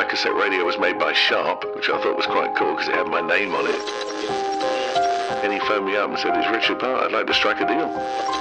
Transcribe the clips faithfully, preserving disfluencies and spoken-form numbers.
cassette radio was made by Sharp, which I thought was quite cool because it had my name on it. And he phoned me up and said, "It's Richard Parr, I'd like to strike a deal."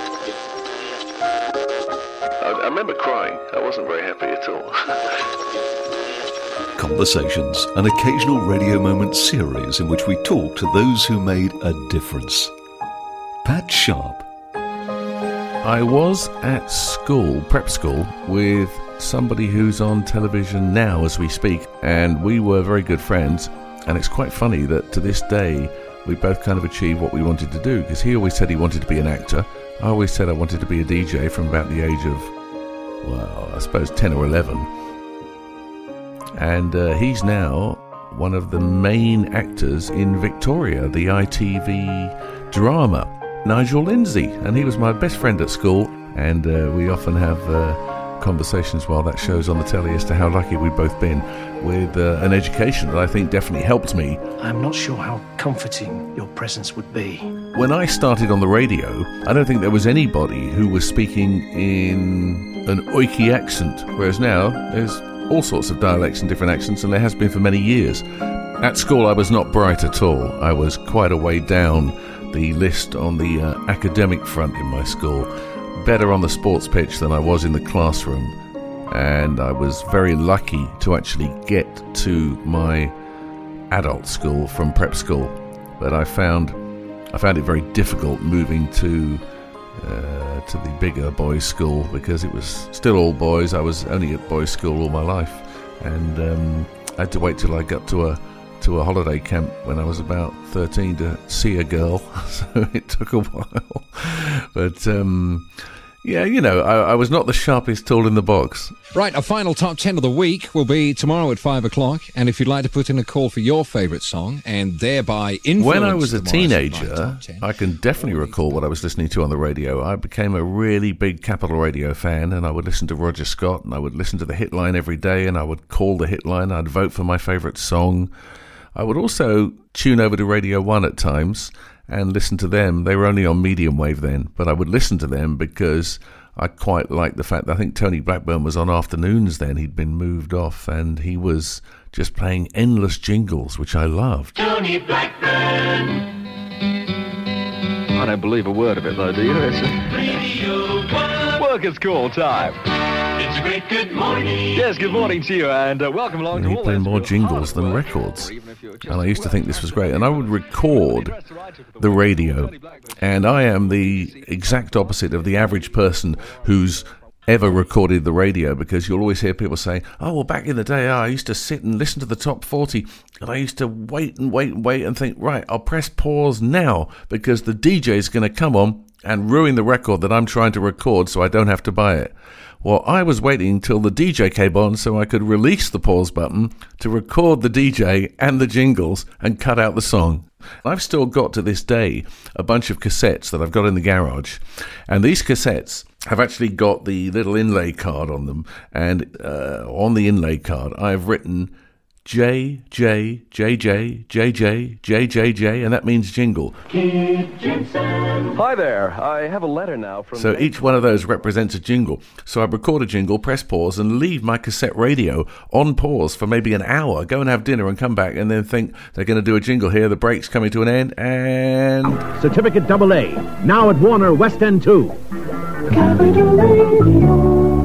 I, I remember crying. I wasn't very happy at all. Conversations, an occasional Radio Moment series in which we talk to those who made a difference. Pat Sharp. I was at school, prep school, with somebody who's on television now as we speak, and we were very good friends, and it's quite funny that to this day we both kind of achieved what we wanted to do, because he always said he wanted to be an actor. I always said I wanted to be a D J from about the age of, well, I suppose ten or eleven. And uh, he's now one of the main actors in Victoria, the I T V drama, Nigel Lindsay. And he was my best friend at school, and uh, we often have uh, conversations while that show's on the telly as to how lucky we've both been with uh, an education that I think definitely helped me. I'm not sure how comforting your presence would be. When I started on the radio, I don't think there was anybody who was speaking in an oiky accent, whereas now there's all sorts of dialects and different accents, and there has been for many years. At school I was not bright at all. I was quite a way down the list on the uh, academic front in my school, better on the sports pitch than I was in the classroom, and I was very lucky to actually get to my adult school from prep school, but I found I found it very difficult moving to uh, to the bigger boys' school, because it was still all boys. I was only at boys' school all my life, and um, I had to wait till I got to a to a holiday camp when I was about thirteen to see a girl, so it took a while. But um, yeah, you know, I, I was not the sharpest tool in the box. Right, a final top ten of the week will be tomorrow at five o'clock, and if you'd like to put in a call for your favourite song and thereby influence when I was a teenager, top ten, I can definitely recall what I was listening to on the radio. I became a really big Capital Radio fan, and I would listen to Roger Scott, and I would listen to the Hitline every day, and I would call the Hitline. I'd vote for my favourite song. I would also tune over to Radio one at times and listen to them. They were only on medium wave then, but I would listen to them because I quite liked the fact that I think Tony Blackburn was on afternoons then. He'd been moved off, and he was just playing endless jingles, which I loved. Tony Blackburn. I don't believe a word of it, though, do you? It's Radio one. Workers' call time. It's a great good morning. Yes, good morning to you, and uh, welcome along And to he all played this more real jingles hard than work. records. Or even if you're just And I used to well, think this was great. And I would record the radio. And I am the exact opposite of the average person who's ever recorded the radio, because you'll always hear people say, oh, well, back in the day, I used to sit and listen to the top forty, and I used to wait and wait and wait and think, right, I'll press pause now because the D J's going to come on and ruin the record that I'm trying to record so I don't have to buy it. Well, I was waiting till the D J came on so I could release the pause button to record the D J and the jingles and cut out the song. I've still got to this day a bunch of cassettes that I've got in the garage, and these cassettes have actually got the little inlay card on them, and uh, on the inlay card I've written J, J, J, J, J, J, J, J, J, and that means jingle. Kid Jensen. Hi there. I have a letter now from... So each one of those represents a jingle. So I record a jingle, press pause, and leave my cassette radio on pause for maybe an hour, go and have dinner and come back, and then think they're going to do a jingle here, the break's coming to an end, and... Certificate double A, now at Warner West End two. Capital Radio.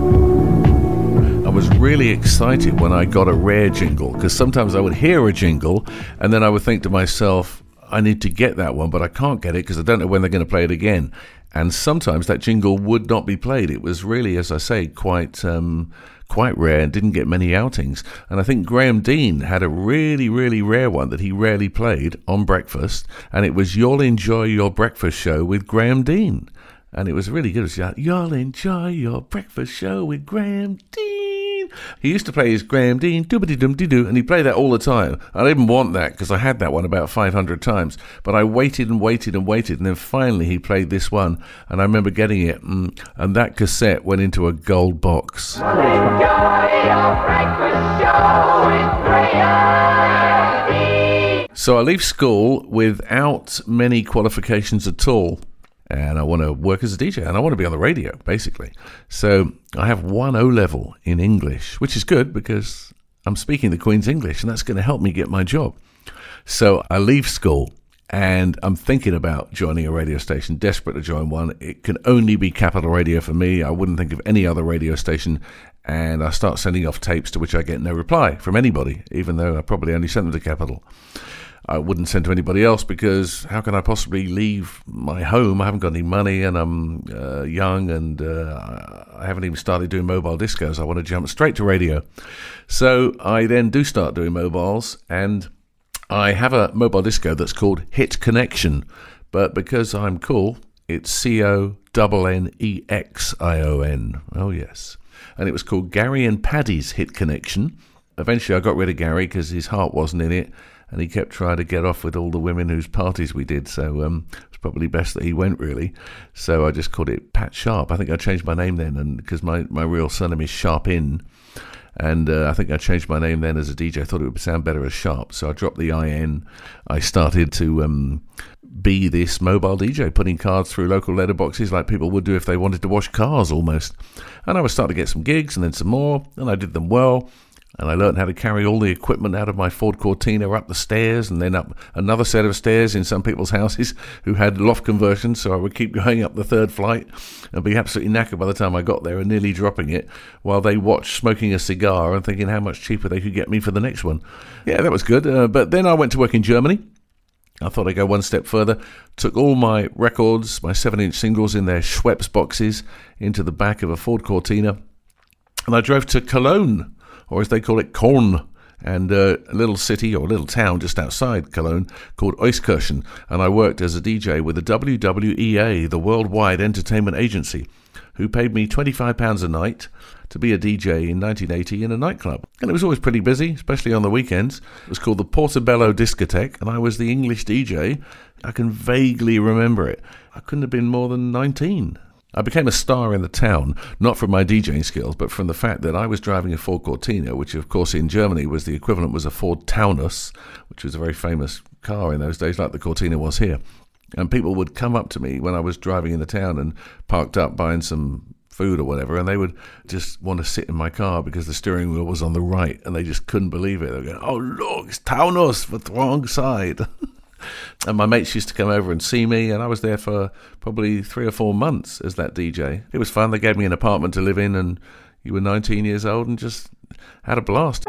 I was really excited when I got a rare jingle, because sometimes I would hear a jingle and then I would think to myself, I need to get that one, but I can't get it because I don't know when they're going to play it again. And sometimes that jingle would not be played. It was really, as I say, quite um, quite rare and didn't get many outings. And I think Graham Dean had a really, really rare one that he rarely played on breakfast, and it was You'll Enjoy Your Breakfast Show with Graham Dean. And it was really good. It was like, You'll enjoy your breakfast show with Graham Dean. He used to play his Graham Dean, doobity-dum-dee-doo, and he played that all the time. I didn't want that because I had that one about five hundred times. But I waited and waited and waited, and then finally he played this one. And I remember getting it, and, and that cassette went into a gold box. Enjoy your breakfast show with Graham Dean. So I leave school without many qualifications at all. And I want to work as a D J, and I want to be on the radio, basically. So I have one O-level in English, which is good because I'm speaking the Queen's English, and that's going to help me get my job. So I leave school, and I'm thinking about joining a radio station, desperate to join one. It can only be Capital Radio for me. I wouldn't think of any other radio station. And I start sending off tapes to which I get no reply from anybody, even though I probably only sent them to Capital. I wouldn't send to anybody else because how can I possibly leave my home? I haven't got any money, and I'm uh, young, and uh, I haven't even started doing mobile discos. I want to jump straight to radio. So I then do start doing mobiles, and I have a mobile disco that's called Hit Connection. But because I'm cool, it's C O N N E X I O N. Oh, yes. And it was called Gary and Paddy's Hit Connection. Eventually I got rid of Gary because his heart wasn't in it, and he kept trying to get off with all the women whose parties we did, so um, it was probably best that he went, really. So I just called it Pat Sharp. I think I changed my name then, and because my, my real surname is Sharpin, and uh, I think I changed my name then as a D J. I thought it would sound better as Sharp, so I dropped the I N. I started to um, be this mobile D J, putting cards through local letterboxes like people would do if they wanted to wash cars, almost. And I was starting to get some gigs, and then some more, and I did them well. And I learned how to carry all the equipment out of my Ford Cortina up the stairs, and then up another set of stairs in some people's houses who had loft conversions, so I would keep going up the third flight and be absolutely knackered by the time I got there and nearly dropping it, while they watched smoking a cigar and thinking how much cheaper they could get me for the next one. Yeah, that was good. Uh, but then I went to work in Germany. I thought I'd go one step further, took all my records, my seven-inch singles in their Schweppes boxes, into the back of a Ford Cortina, and I drove to Cologne, or as they call it, Korn, and uh, a little city or a little town just outside Cologne called Euskirchen, and I worked as a D J with the W W E A, the Worldwide Entertainment Agency, who paid me twenty-five pounds a night to be a D J in nineteen eighty in a nightclub. And it was always pretty busy, especially on the weekends. It was called the Portobello Discotheque, and I was the English D J. I can vaguely remember it. I couldn't have been more than nineteen. I became a star in the town, not from my DJing skills, but from the fact that I was driving a Ford Cortina, which of course in Germany was the equivalent was a Ford Taunus, which was a very famous car in those days, like the Cortina was here. And people would come up to me when I was driving in the town and parked up buying some food or whatever, and they would just want to sit in my car because the steering wheel was on the right, and they just couldn't believe it. They were going, "Oh, look, it's Taunus, but the wrong side." And my mates used to come over and see me, and I was there for probably three or four months as that D J. It was fun. They gave me an apartment to live in, and you were nineteen years old and just had a blast.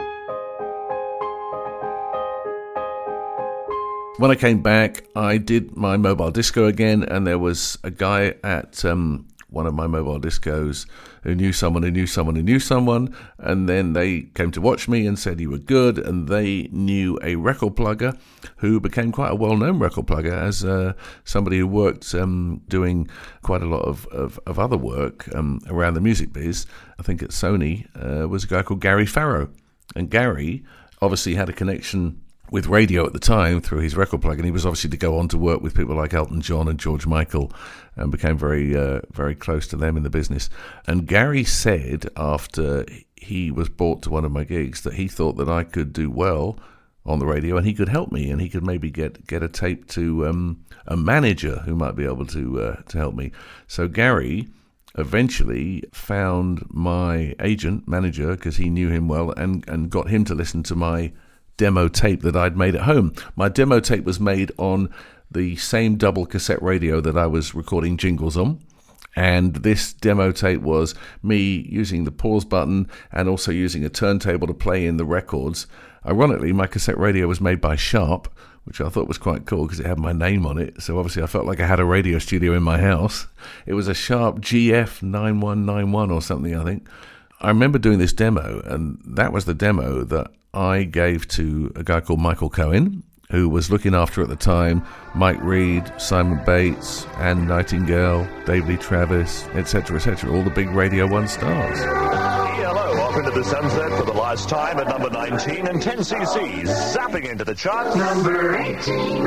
When I came back, I did my mobile disco again, and there was a guy at um, one of my mobile discos who knew someone who knew someone who knew someone, and then they came to watch me and said you were good, and they knew a record plugger who became quite a well-known record plugger as uh, somebody who worked um, doing quite a lot of, of, of other work um, around the music biz. I think at Sony uh, was a guy called Gary Farrow, and Gary obviously had a connection with radio at the time through his record plug, and he was obviously to go on to work with people like Elton John and George Michael, and became very uh, very close to them in the business. And Gary said after he was brought to one of my gigs that he thought that I could do well on the radio, and he could help me, and he could maybe get get a tape to um, a manager who might be able to uh, to help me. So Gary eventually found my agent manager, because he knew him well, and and got him to listen to my demo tape that I'd made at home. My demo tape was made on the same double cassette radio that I was recording jingles on, and this demo tape was me using the pause button and also using a turntable to play in the records. Ironically, my cassette radio was made by Sharp, which I thought was quite cool because it had my name on it, so obviously I felt like I had a radio studio in my house. It was a Sharp G F nine one nine one or something, I think. I remember doing this demo, and that was the demo that I gave to a guy called Michael Cohen, who was looking after at the time Mike Reed, Simon Bates, Anne Nightingale, David Lee Travis, et cetera, et cetera, all the big Radio one stars. Hello, off into the sunset for the last time at number nineteen, and ten C C zapping into the charts. Number eighteen.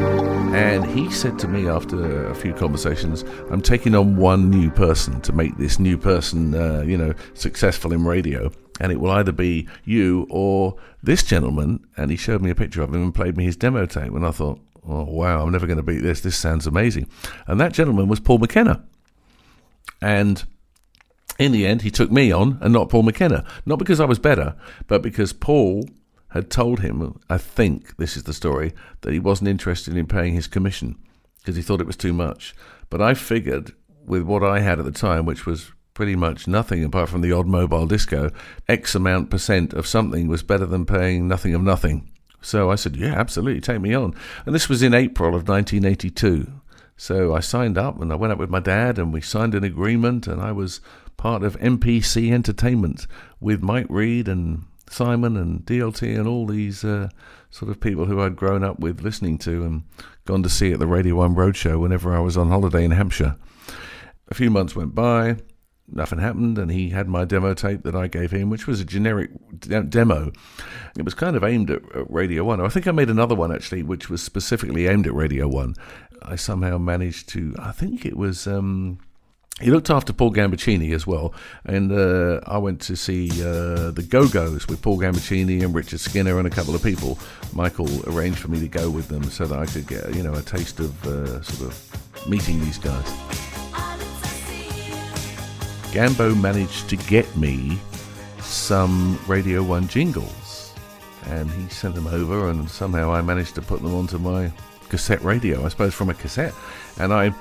And he said to me after a few conversations, I'm taking on one new person to make this new person, uh, you know, successful in radio. And it will either be you or this gentleman. And he showed me a picture of him and played me his demo tape. And I thought, oh, wow, I'm never going to beat this. This sounds amazing. And that gentleman was Paul McKenna. And In the end, he took me on and not Paul McKenna. Not because I was better, but because Paul had told him, I think this is the story, that he wasn't interested in paying his commission because he thought it was too much. But I figured with what I had at the time, which was pretty much nothing apart from the odd mobile disco, X amount percent of something was better than paying nothing of nothing. So I said, yeah, absolutely, take me on. And this was in April of nineteen eighty-two. So I signed up and I went up with my dad and we signed an agreement, and I was part of M P C Entertainment with Mike Reed and Simon and D L T and all these uh, sort of people who I'd grown up with listening to and gone to see at the Radio one Roadshow whenever I was on holiday in Hampshire. A few months went by, nothing happened, and he had my demo tape that I gave him, which was a generic de- demo. It was kind of aimed at, at Radio one. I think I made another one, actually, which was specifically aimed at Radio one. I somehow managed to, I think it was... Um, He looked after Paul Gambaccini as well, and uh, I went to see uh, the Go-Go's with Paul Gambaccini and Richard Skinner and a couple of people. Michael arranged for me to go with them so that I could get, you know, a taste of uh, sort of meeting these guys. Gambo managed to get me some Radio one jingles, and he sent them over, and somehow I managed to put them onto my cassette radio, I suppose from a cassette, and I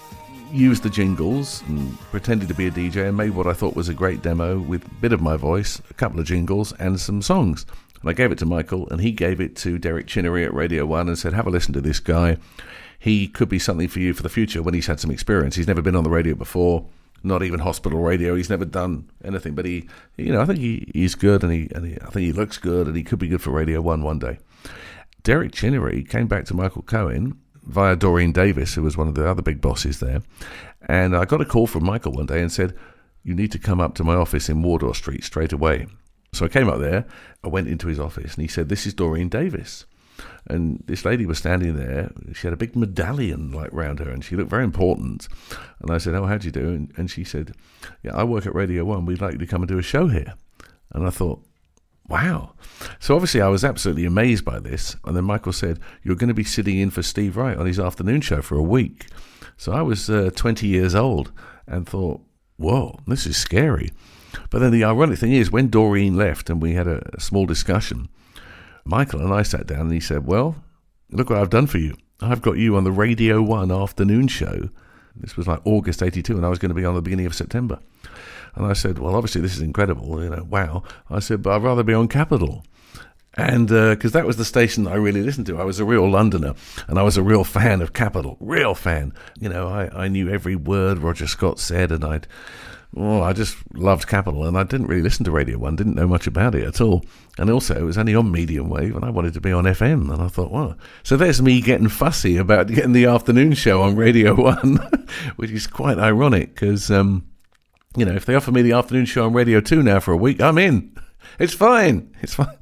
used the jingles and pretended to be a D J and made what I thought was a great demo with a bit of my voice, a couple of jingles and some songs. And I gave it to Michael, and he gave it to Derek Chinnery at Radio one and said, have a listen to this guy. He could be something for you for the future when he's had some experience. He's never been on the radio before, not even hospital radio. He's never done anything, but he, you know, I think he, he's good, and he, and he, I think he looks good, and he could be good for Radio one one day. Derek Chinnery came back to Michael Cohen via Doreen Davis, who was one of the other big bosses there. And I got a call from Michael one day and said, you need to come up to my office in Wardour Street straight away. So I came up there, I went into his office, and he said, this is Doreen Davis. And this lady was standing there. She had a big medallion like round her, and she looked very important. And I said, oh, how do you do? And, and she said, yeah, I work at Radio one. We'd like you to come and do a show here. And I thought, wow. So obviously I was absolutely amazed by this. And then Michael said, you're going to be sitting in for Steve Wright on his afternoon show for a week. So I was uh, twenty years old and thought, whoa, this is scary. But then the ironic thing is, when Doreen left and we had a, a small discussion, Michael and I sat down and he said, well, look what I've done for you. I've got you on the Radio one afternoon show. This was like August eighty-two, and I was going to be on the beginning of September. And I said, well, obviously this is incredible, you know, wow. I said, but I'd rather be on Capital. And because uh, that was the station that I really listened to. I was a real Londoner, and I was a real fan of Capital, real fan. You know, I, I knew every word Roger Scott said, and I'd, oh, I just loved Capital, and I didn't really listen to Radio one, didn't know much about it at all. And also, it was only on medium wave, and I wanted to be on F M, and I thought, well, so there's me getting fussy about getting the afternoon show on Radio one, which is quite ironic, because... Um, You know, if they offer me the afternoon show on Radio two now for a week, I'm in. It's fine. It's fine.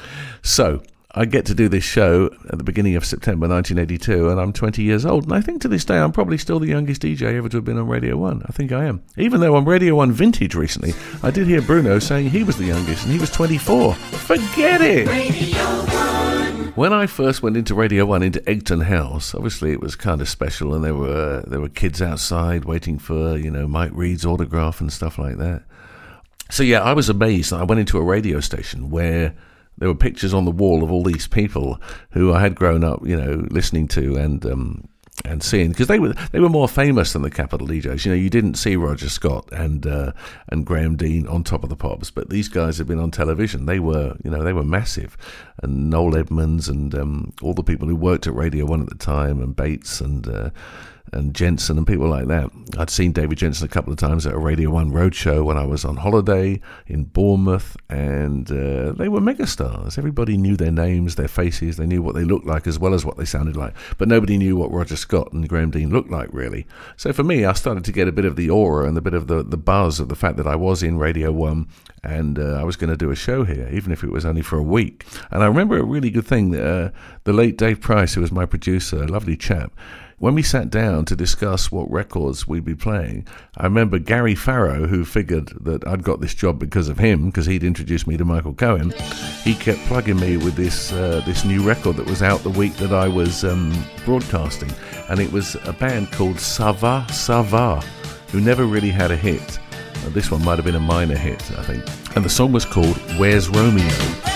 So, I get to do this show at the beginning of September nineteen eighty-two, and I'm twenty years old. And I think to this day, I'm probably still the youngest D J ever to have been on Radio one. I think I am. Even though on Radio one Vintage recently, I did hear Bruno saying he was the youngest, and he was twenty-four. Forget it! Radio one. When I first went into Radio one, into Egton House, obviously it was kind of special, and there were uh, there were kids outside waiting for, you know, Mike Reed's autograph and stuff like that. So yeah, I was amazed. I went into a radio station where there were pictures on the wall of all these people who I had grown up, you know, listening to and um, and seeing, because they were they were more famous than the Capital D Js. You know, you didn't see Roger Scott and uh, and Graham Dean on Top of the Pops, but these guys had been on television. They were, you know, they were massive. And Noel Edmonds and um, all the people who worked at Radio one at the time, and Bates and uh, and Jensen and people like that. I'd seen David Jensen a couple of times at a Radio one roadshow when I was on holiday in Bournemouth, and uh, they were megastars. Everybody knew their names, their faces, they knew what they looked like as well as what they sounded like, but nobody knew what Roger Scott and Graham Dean looked like, really. So for me, I started to get a bit of the aura and a bit of the, the buzz of the fact that I was in Radio one, and uh, I was going to do a show here, even if it was only for a week. And I remember a really good thing, uh, the late Dave Price, who was my producer, a lovely chap, when we sat down to discuss what records we'd be playing, I remember Gary Farrow, who figured that I'd got this job because of him, because he'd introduced me to Michael Cohen. He kept plugging me with this uh, this new record that was out the week that I was um, broadcasting, and it was a band called Ça Va, Ça Va, who never really had a hit. And this one might have been a minor hit, I think. And the song was called Where's Romeo?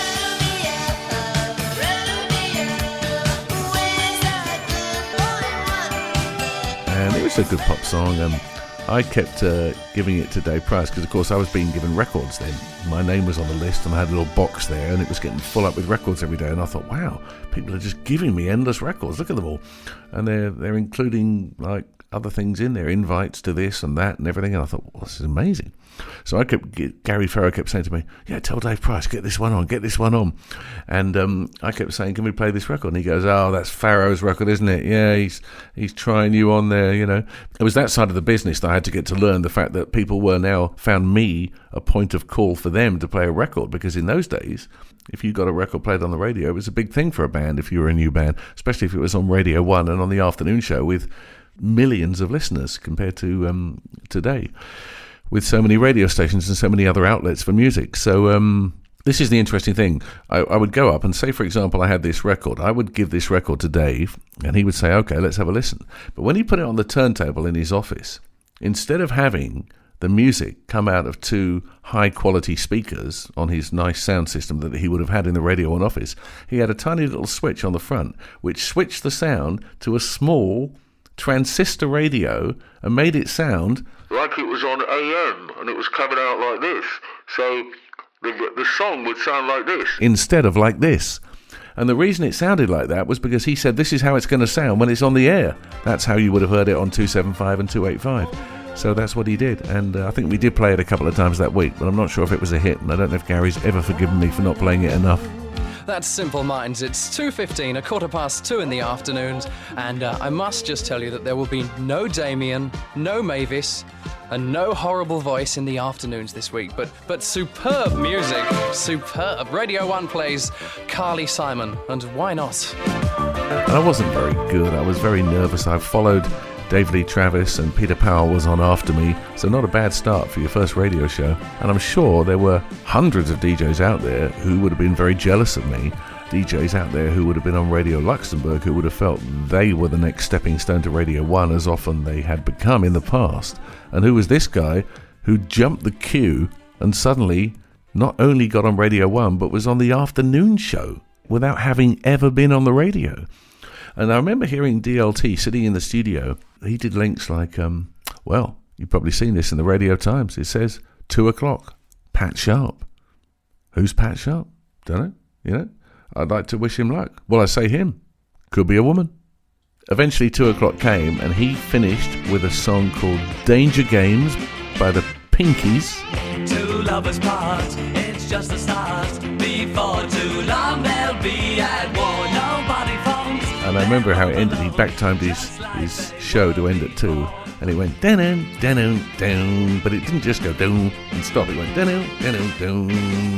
And it was a good pop song. Um, I kept uh, giving it to Dave Price because, of course, I was being given records then. My name was on the list and I had a little box there and it was getting full up with records every day. And I thought, wow, people are just giving me endless records. Look at them all. And they're, they're including, like, other things in there, invites to this and that and everything. And I thought, well, this is amazing. So I kept, Gary Farrow kept saying to me, yeah, tell Dave Price, get this one on, get this one on. And um, I kept saying, can we play this record? And he goes, oh, that's Farrow's record, isn't it? Yeah, he's he's trying you on there, you know. It was that side of the business that I had to get to learn, the fact that people were now found me a point of call for them to play a record, because in those days, if you got a record played on the radio, it was a big thing for a band if you were a new band, especially if it was on Radio one and on the afternoon show with millions of listeners compared to um, today, with so many radio stations and so many other outlets for music. So um, this is the interesting thing. I, I would go up and say, for example, I had this record. I would give this record to Dave, and he would say, okay, let's have a listen. But when he put it on the turntable in his office, instead of having the music come out of two high-quality speakers on his nice sound system that he would have had in the Radio one office, he had a tiny little switch on the front, which switched the sound to a small transistor radio and made it sound like it was on A M and it was coming out like this. So the, the song would sound like this instead of like this. And the reason it sounded like that was because he said this is how it's going to sound when it's on the air. That's how you would have heard it on two seventy-five and two eighty-five. So that's what he did. And uh, I think we did play it a couple of times that week, but I'm not sure if it was a hit, and I don't know if Gary's ever forgiven me for not playing it enough. That's Simple Minds. It's two fifteen, a quarter past two in the afternoons, and uh, I must just tell you that there will be no Damien, no Mavis, and no horrible voice in the afternoons this week, but but superb music, superb. Radio one plays Carly Simon, and why not? And I wasn't very good. I was very nervous. I followed Dave Lee Travis, and Peter Powell was on after me, so not a bad start for your first radio show. And I'm sure there were hundreds of D Js out there who would have been very jealous of me, D Js out there who would have been on Radio Luxembourg, who would have felt they were the next stepping stone to Radio one, as often they had become in the past. And who was this guy who jumped the queue and suddenly not only got on Radio one, but was on the afternoon show without having ever been on the radio? And I remember hearing D L T sitting in the studio. He did links like, um, well, you've probably seen this in the Radio Times. It says, two o'clock, Pat Sharp. Who's Pat Sharp? Don't know, you know. I'd like to wish him luck. Well, I say him. Could be a woman. Eventually, two o'clock came, and he finished with a song called Danger Games by the Pinkies. Two lovers part, it's just the start. Before too long, they'll be at war. Nobody phones. And I remember how it ended. He backtimed his, his show to end at two, and it went down, down, down, but it didn't just go down and stop. It went down, down, down.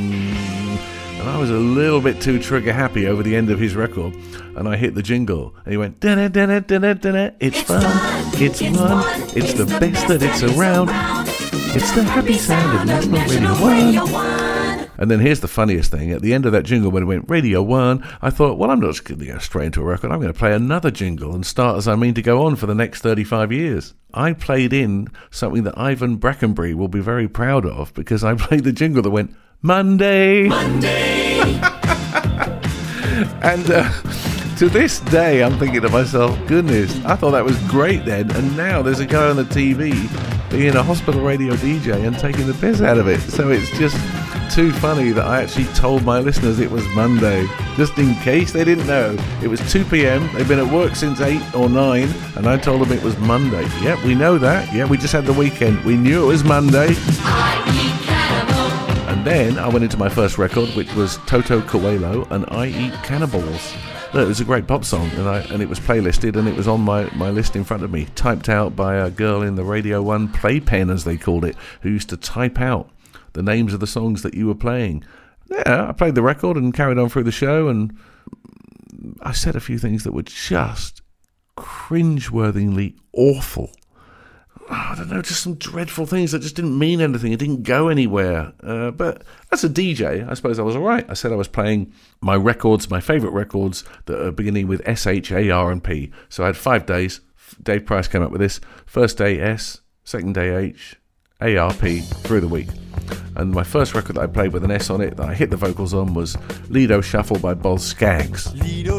And I was a little bit too trigger happy over the end of his record, and I hit the jingle, and he went da da da da da da. It's fun, it's fun, it's the best that it's around. It's the happy sound of National Radio one. And then here's the funniest thing. At the end of that jingle, when it went Radio one, I thought, well, I'm not just going to go straight into a record. I'm going to play another jingle and start as I mean to go on for the next thirty-five years. I played in something that Ivan Brackenbury will be very proud of, because I played the jingle that went, Monday! Monday! And uh, to this day, I'm thinking to myself, goodness, I thought that was great then, and now there's a guy on the T V being a hospital radio D J and taking the piss out of it. So it's just too funny that I actually told my listeners it was Monday, just in case they didn't know. It was two p.m, they've been at work since eight or nine, and I told them it was Monday. Yep, we know that. Yeah, we just had the weekend. We knew it was Monday. And then I went into my first record, which was Toto Coelho and I Eat Cannibals. No, it was a great pop song, and I and it was playlisted, and it was on my, my list in front of me, typed out by a girl in the Radio one playpen, as they called it, who used to type out the names of the songs that you were playing. Yeah, I played the record and carried on through the show, and I said a few things that were just cringeworthingly awful. I don't know, just some dreadful things that just didn't mean anything. It didn't go anywhere. Uh, but as a D J, I suppose I was all right. I said I was playing my records, my favourite records, that are beginning with S, H, A, R, and P. So I had five days. Dave Price came up with this. First day S, second day H, A R P through the week. And my first record that I played with an S on it, that I hit the vocals on, was Lido Shuffle by Boz Scaggs.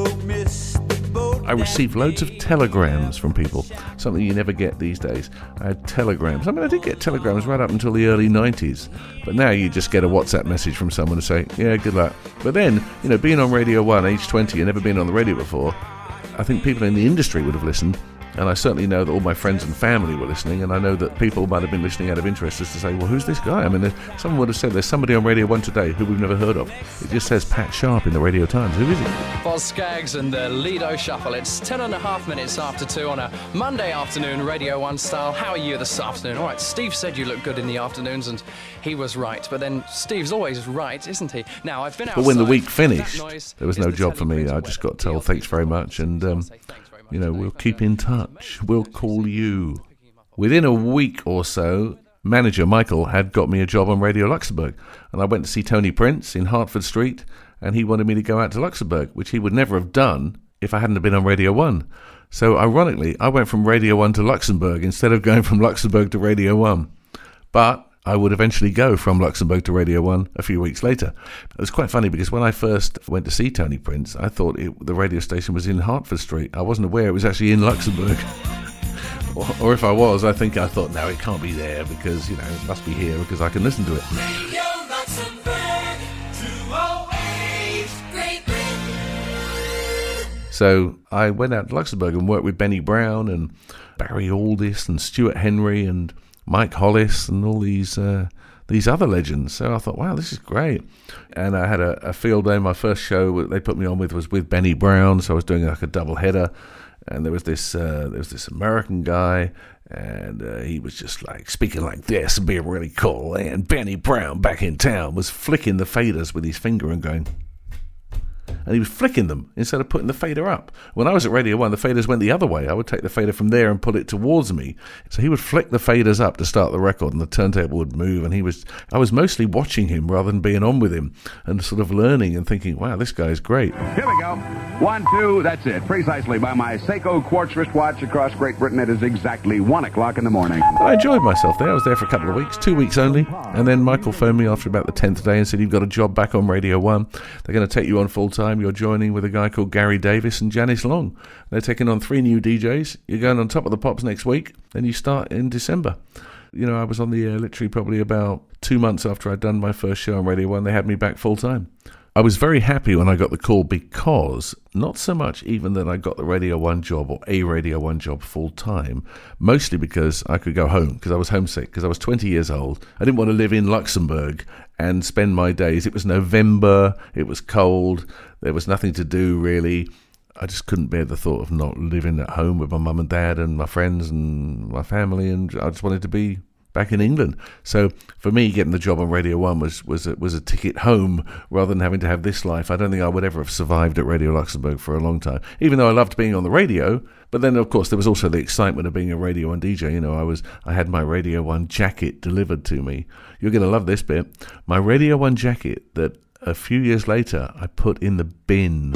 I received loads of telegrams from people, something you never get these days. I had telegrams. I mean, I did get telegrams right up until the early nineties, but now you just get a WhatsApp message from someone to say, yeah, good luck. But then, you know, being on Radio one, age twenty, and never been on the radio before, I think people in the industry would have listened. And I certainly know that all my friends and family were listening, and I know that people might have been listening out of interest as to say, well, who's this guy? I mean, someone would have said there's somebody on Radio one today who we've never heard of. It just says Pat Sharp in the Radio Times. Who is he? Boz Scaggs and the Lido Shuffle. It's ten and a half minutes after two on a Monday afternoon, Radio one style. How are you this afternoon? All right, Steve said you look good in the afternoons, and he was right. But then Steve's always right, isn't he? Now, I've been outside. But when the week finished, there was no job for me. I just got told thanks very much, and... Um, You know, we'll keep in touch. We'll call you. Within a week or so, manager Michael had got me a job on Radio Luxembourg. And I went to see Tony Prince in Hertford Street, and he wanted me to go out to Luxembourg, which he would never have done if I hadn't have been on Radio one. So, ironically, I went from Radio one to Luxembourg instead of going from Luxembourg to Radio one. But I would eventually go from Luxembourg to Radio one a few weeks later. It was quite funny because when I first went to see Tony Prince, I thought it, the radio station was in Hertford Street. I wasn't aware it was actually in Luxembourg. or, or if I was, I think I thought, no, it can't be there because, you know, it must be here because I can listen to it. Radio Luxembourg, two oh eight, Great Britain. So I went out to Luxembourg and worked with Benny Brown and Barry Aldis and Stuart Henry and Mike Hollis and all these uh, these other legends. So I thought, wow, this is great. And I had a, a field day. My first show they put me on with was with Benny Brown, so I was doing like a double header. And there was this uh, there was this American guy, and uh, he was just like speaking like this and being really cool. And Benny Brown back in town was flicking the faders with his finger and going... And he was flicking them instead of putting the fader up. When I was at Radio one, the faders went the other way. I would take the fader from there and put it towards me. So he would flick the faders up to start the record, and the turntable would move. And he was, I was mostly watching him rather than being on with him, and sort of learning and thinking, wow, this guy's great. Here we go. One, two, that's it. Precisely by my Seiko quartz wristwatch across Great Britain, it is exactly one o'clock in the morning. I enjoyed myself there. I was there for a couple of weeks, two weeks only. And then Michael phoned me after about the tenth day and said, you've got a job back on Radio one. They're going to take you on full time. You're joining with a guy called Gary Davis and Janice Long. They're taking on three new D Js. You're going on Top of the Pops next week, then you start in December. You know, I was on the air literally probably about two months after I'd done my first show on Radio one. They had me back full time. I was very happy when I got the call because, not so much even that I got the Radio one job or a Radio one job full time, mostly because I could go home because I was homesick, because I was twenty years old. I didn't want to live in Luxembourg and spend my days. It was November, it was cold, there was nothing to do really. I just couldn't bear the thought of not living at home with my mum and dad and my friends and my family, and I just wanted to be back in England. So for me, getting the job on Radio one was was a, was a ticket home rather than having to have this life. I don't think I would ever have survived at Radio Luxembourg for a long time, even though I loved being on the radio. But then, of course, there was also the excitement of being a Radio one D J. You know, I was I had my Radio one jacket delivered to me. You're going to love this bit. My Radio one jacket that a few years later I put in the bin.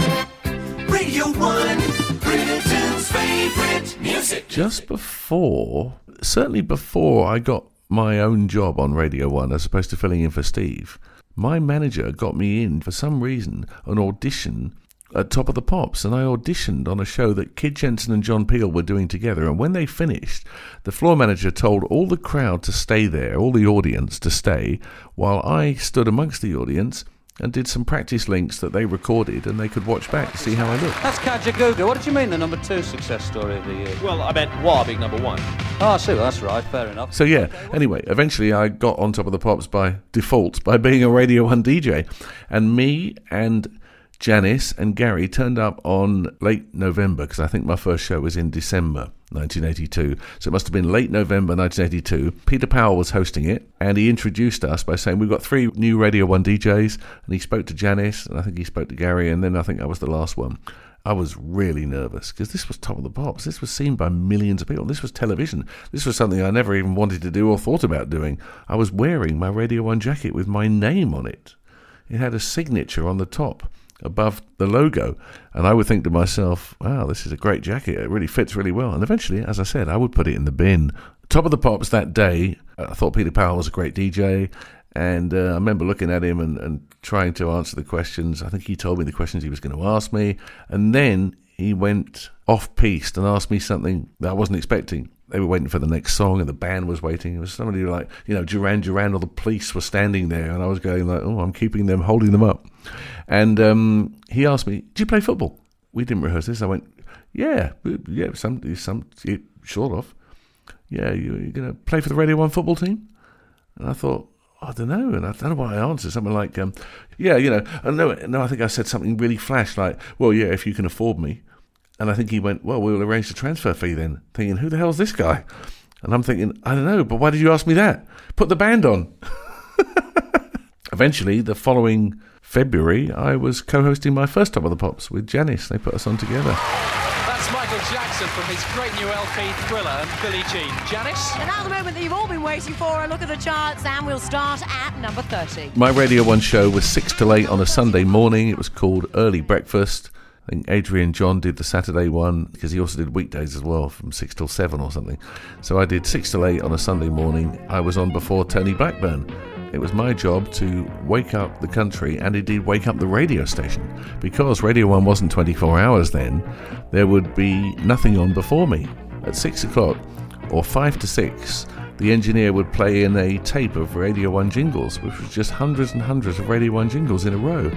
Radio one, Britain's favourite music. Just before, certainly before I got my own job on Radio one, as opposed to filling in for Steve, my manager got me in, for some reason, an audition at Top of the Pops, and I auditioned on a show that Kid Jensen and John Peel were doing together. And when they finished, the floor manager told all the crowd to stay there, all the audience to stay, while I stood amongst the audience and did some practice links that they recorded, and they could watch back to see how I looked. That's Kajagoogoo. What did you mean, the number two success story of the year? Well, I meant Wah being number one. Oh, I see. Well, that's right. Fair enough. So, yeah, anyway, eventually I got on Top of the Pops by default, by being a Radio one D J. And me and Janice and Gary turned up on late November, because I think my first show was in December nineteen eighty-two, so it must have been late November nineteen eighty-two. Peter Powell was hosting it, and he introduced us by saying, we've got three new Radio one D Js, and he spoke to Janice, and I think he spoke to Gary, and then I think I was the last one. I was really nervous, because this was Top of the Pops. This was seen by millions of people. This was television. This was something I never even wanted to do or thought about doing. I was wearing my Radio one jacket with my name on it. It had a signature on the top above the logo, and I would think to myself, wow, this is a great jacket, it really fits really well. And eventually, as I said, I would put it in the bin. Top of the Pops that day, I thought Peter Powell was a great D J, and uh, I remember looking at him and, and trying to answer the questions. I think he told me the questions he was going to ask me, and then he went off-piste and asked me something that I wasn't expecting. They were waiting for the next song, and the band was waiting. It was somebody like, you know, Duran Duran, or the police were standing there, and I was going like, oh, I'm keeping them, holding them up. And um, he asked me, do you play football? We didn't rehearse this. I went, yeah, yeah, some, some, yeah, sort of. Yeah, you, you're going to play for the Radio one football team? And I thought, I don't know. And I don't know why I answered. Something like, um, yeah, you know, and no, no, I think I said something really flash, like, well, yeah, if you can afford me. And I think he went, well, we'll arrange the transfer fee then. Thinking, who the hell's this guy? And I'm thinking, I don't know, but why did you ask me that? Put the band on. Eventually, the following February, I was co-hosting my first Top of the Pops with Janice. They put us on together. That's Michael Jackson from his great new L P Thriller and Billie Jean. Janice? And now the moment that you've all been waiting for, a look at the charts, and we'll start at number thirty. My Radio one show was six till eight on a Sunday morning. It was called Early Breakfast. I think Adrian John did the Saturday one, because he also did weekdays as well, from six till seven or something. So I did six till eight on a Sunday morning. I was on before Tony Blackburn. It was my job to wake up the country, and indeed wake up the radio station. Because Radio one wasn't twenty-four hours then, there would be nothing on before me. At six o'clock, or five to six, the engineer would play in a tape of Radio one jingles, which was just hundreds and hundreds of Radio one jingles in a row.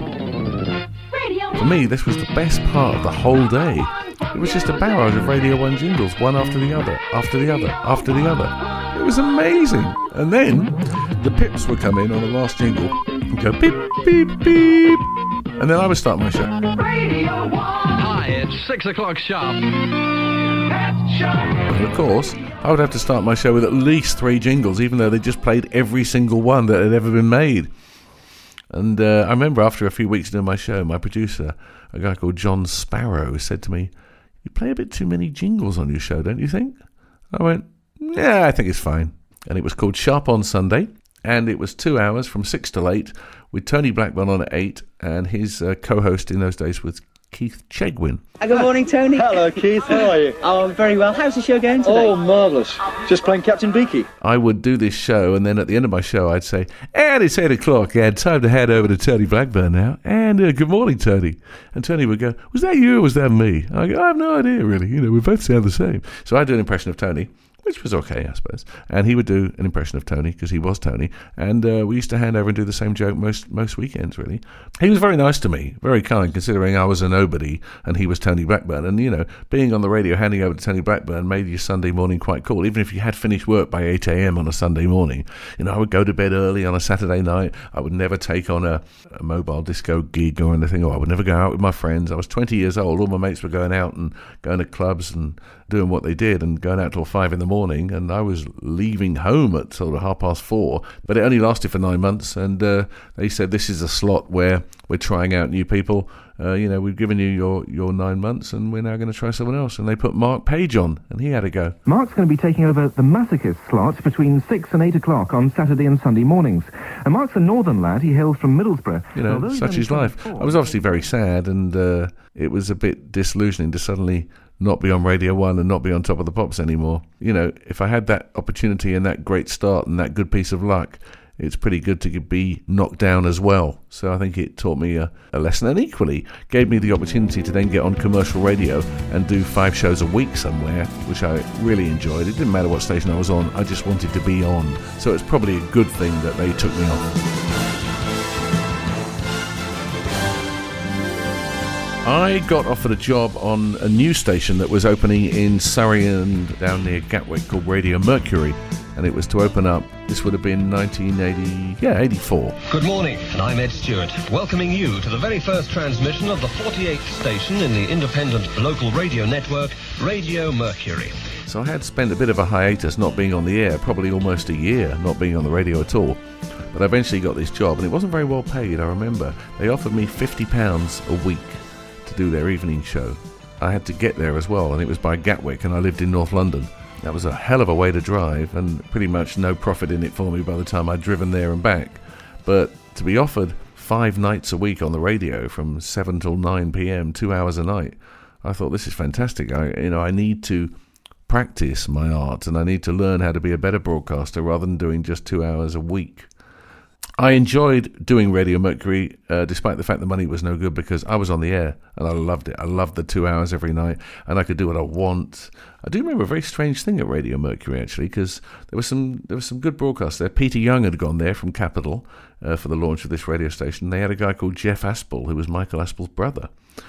For me, this was the best part of the whole day. It was just a barrage of Radio one jingles, one after the other, after the other, after the other. It was amazing. And then the pips would come in on the last jingle and go beep, beep, beep. And then I would start my show. Hi, it's six o'clock sharp. And of course, I would have to start my show with at least three jingles, even though they just played every single one that had ever been made. And uh, I remember after a few weeks doing my show, my producer, a guy called John Sparrow, said to me, you play a bit too many jingles on your show, don't you think? I went, yeah, I think it's fine. And it was called Sharp on Sunday, and it was two hours from six till eight, with Tony Blackburn on at eight, and his uh, co-host in those days was Keith Chegwin. Good morning, Tony. Hello, Keith. How are you? Oh, I'm very well. How's the show going today? Oh, marvellous. Just playing Captain Beaky. I would do this show, and then at the end of my show, I'd say, and it's eight o'clock, and time to head over to Tony Blackburn now. And uh, good morning, Tony. And Tony would go, was that you or was that me? I go, I have no idea, really. You know, we both sound the same. So I'd do an impression of Tony, which was okay, I suppose. And he would do an impression of Tony, because he was Tony. And uh, we used to hand over and do the same joke most most weekends, really. He was very nice to me, very kind, considering I was a nobody and he was Tony Blackburn. And, you know, being on the radio, handing over to Tony Blackburn made your Sunday morning quite cool. Even if you had finished work by eight a.m. on a Sunday morning, you know, I would go to bed early on a Saturday night. I would never take on a, a mobile disco gig or anything, or I would never go out with my friends. I was twenty years old. All my mates were going out and going to clubs and doing what they did and going out till five in the morning, and I was leaving home at sort of half past four, but it only lasted for nine months, and uh, they said, this is a slot where we're trying out new people. Uh, you know, we've given you your, your nine months and we're now going to try someone else. And they put Mark Page on, and he had a go. Mark's going to be taking over the Masochist slot between six and eight o'clock on Saturday and Sunday mornings. And Mark's a northern lad. He hails from Middlesbrough. You know, such is life. I was obviously very sad, and uh, it was a bit disillusioning to suddenly not be on Radio one and not be on Top of the Pops anymore. You know, if I had that opportunity and that great start and that good piece of luck, it's pretty good to be knocked down as well. So I think it taught me a, a lesson, and equally gave me the opportunity to then get on commercial radio and do five shows a week somewhere, which I really enjoyed. It didn't matter what station I was on, I just wanted to be on. So it's probably a good thing that they took me on. I got offered a job on a news station that was opening in Surrey and down near Gatwick called Radio Mercury, and it was to open up. This would have been nineteen eighty, yeah, eighty-four. Good morning, and I'm Ed Stewart, welcoming you to the very first transmission of the forty-eighth station in the independent local radio network, Radio Mercury. So I had spent a bit of a hiatus not being on the air, probably almost a year not being on the radio at all. But I eventually got this job, and it wasn't very well paid, I remember. They offered me fifty pounds a week to do their evening show. I had to get there as well, and it was by Gatwick, and I lived in North London. That was a hell of a way to drive, and pretty much no profit in it for me by the time I'd driven there and back. But to be offered five nights a week on the radio from seven till nine p.m, two hours a night, I thought, this is fantastic. I, you know, I need to practice my art, and I need to learn how to be a better broadcaster rather than doing just two hours a week. I enjoyed doing Radio Mercury, uh, despite the fact the money was no good, because I was on the air and I loved it. I loved the two hours every night, and I could do what I want. I do remember a very strange thing at Radio Mercury, actually, because there was some there was some good broadcasts there. Peter Young had gone there from Capital uh, for the launch of this radio station. They had a guy called Jeff Aspel, who was Michael Aspel's brother.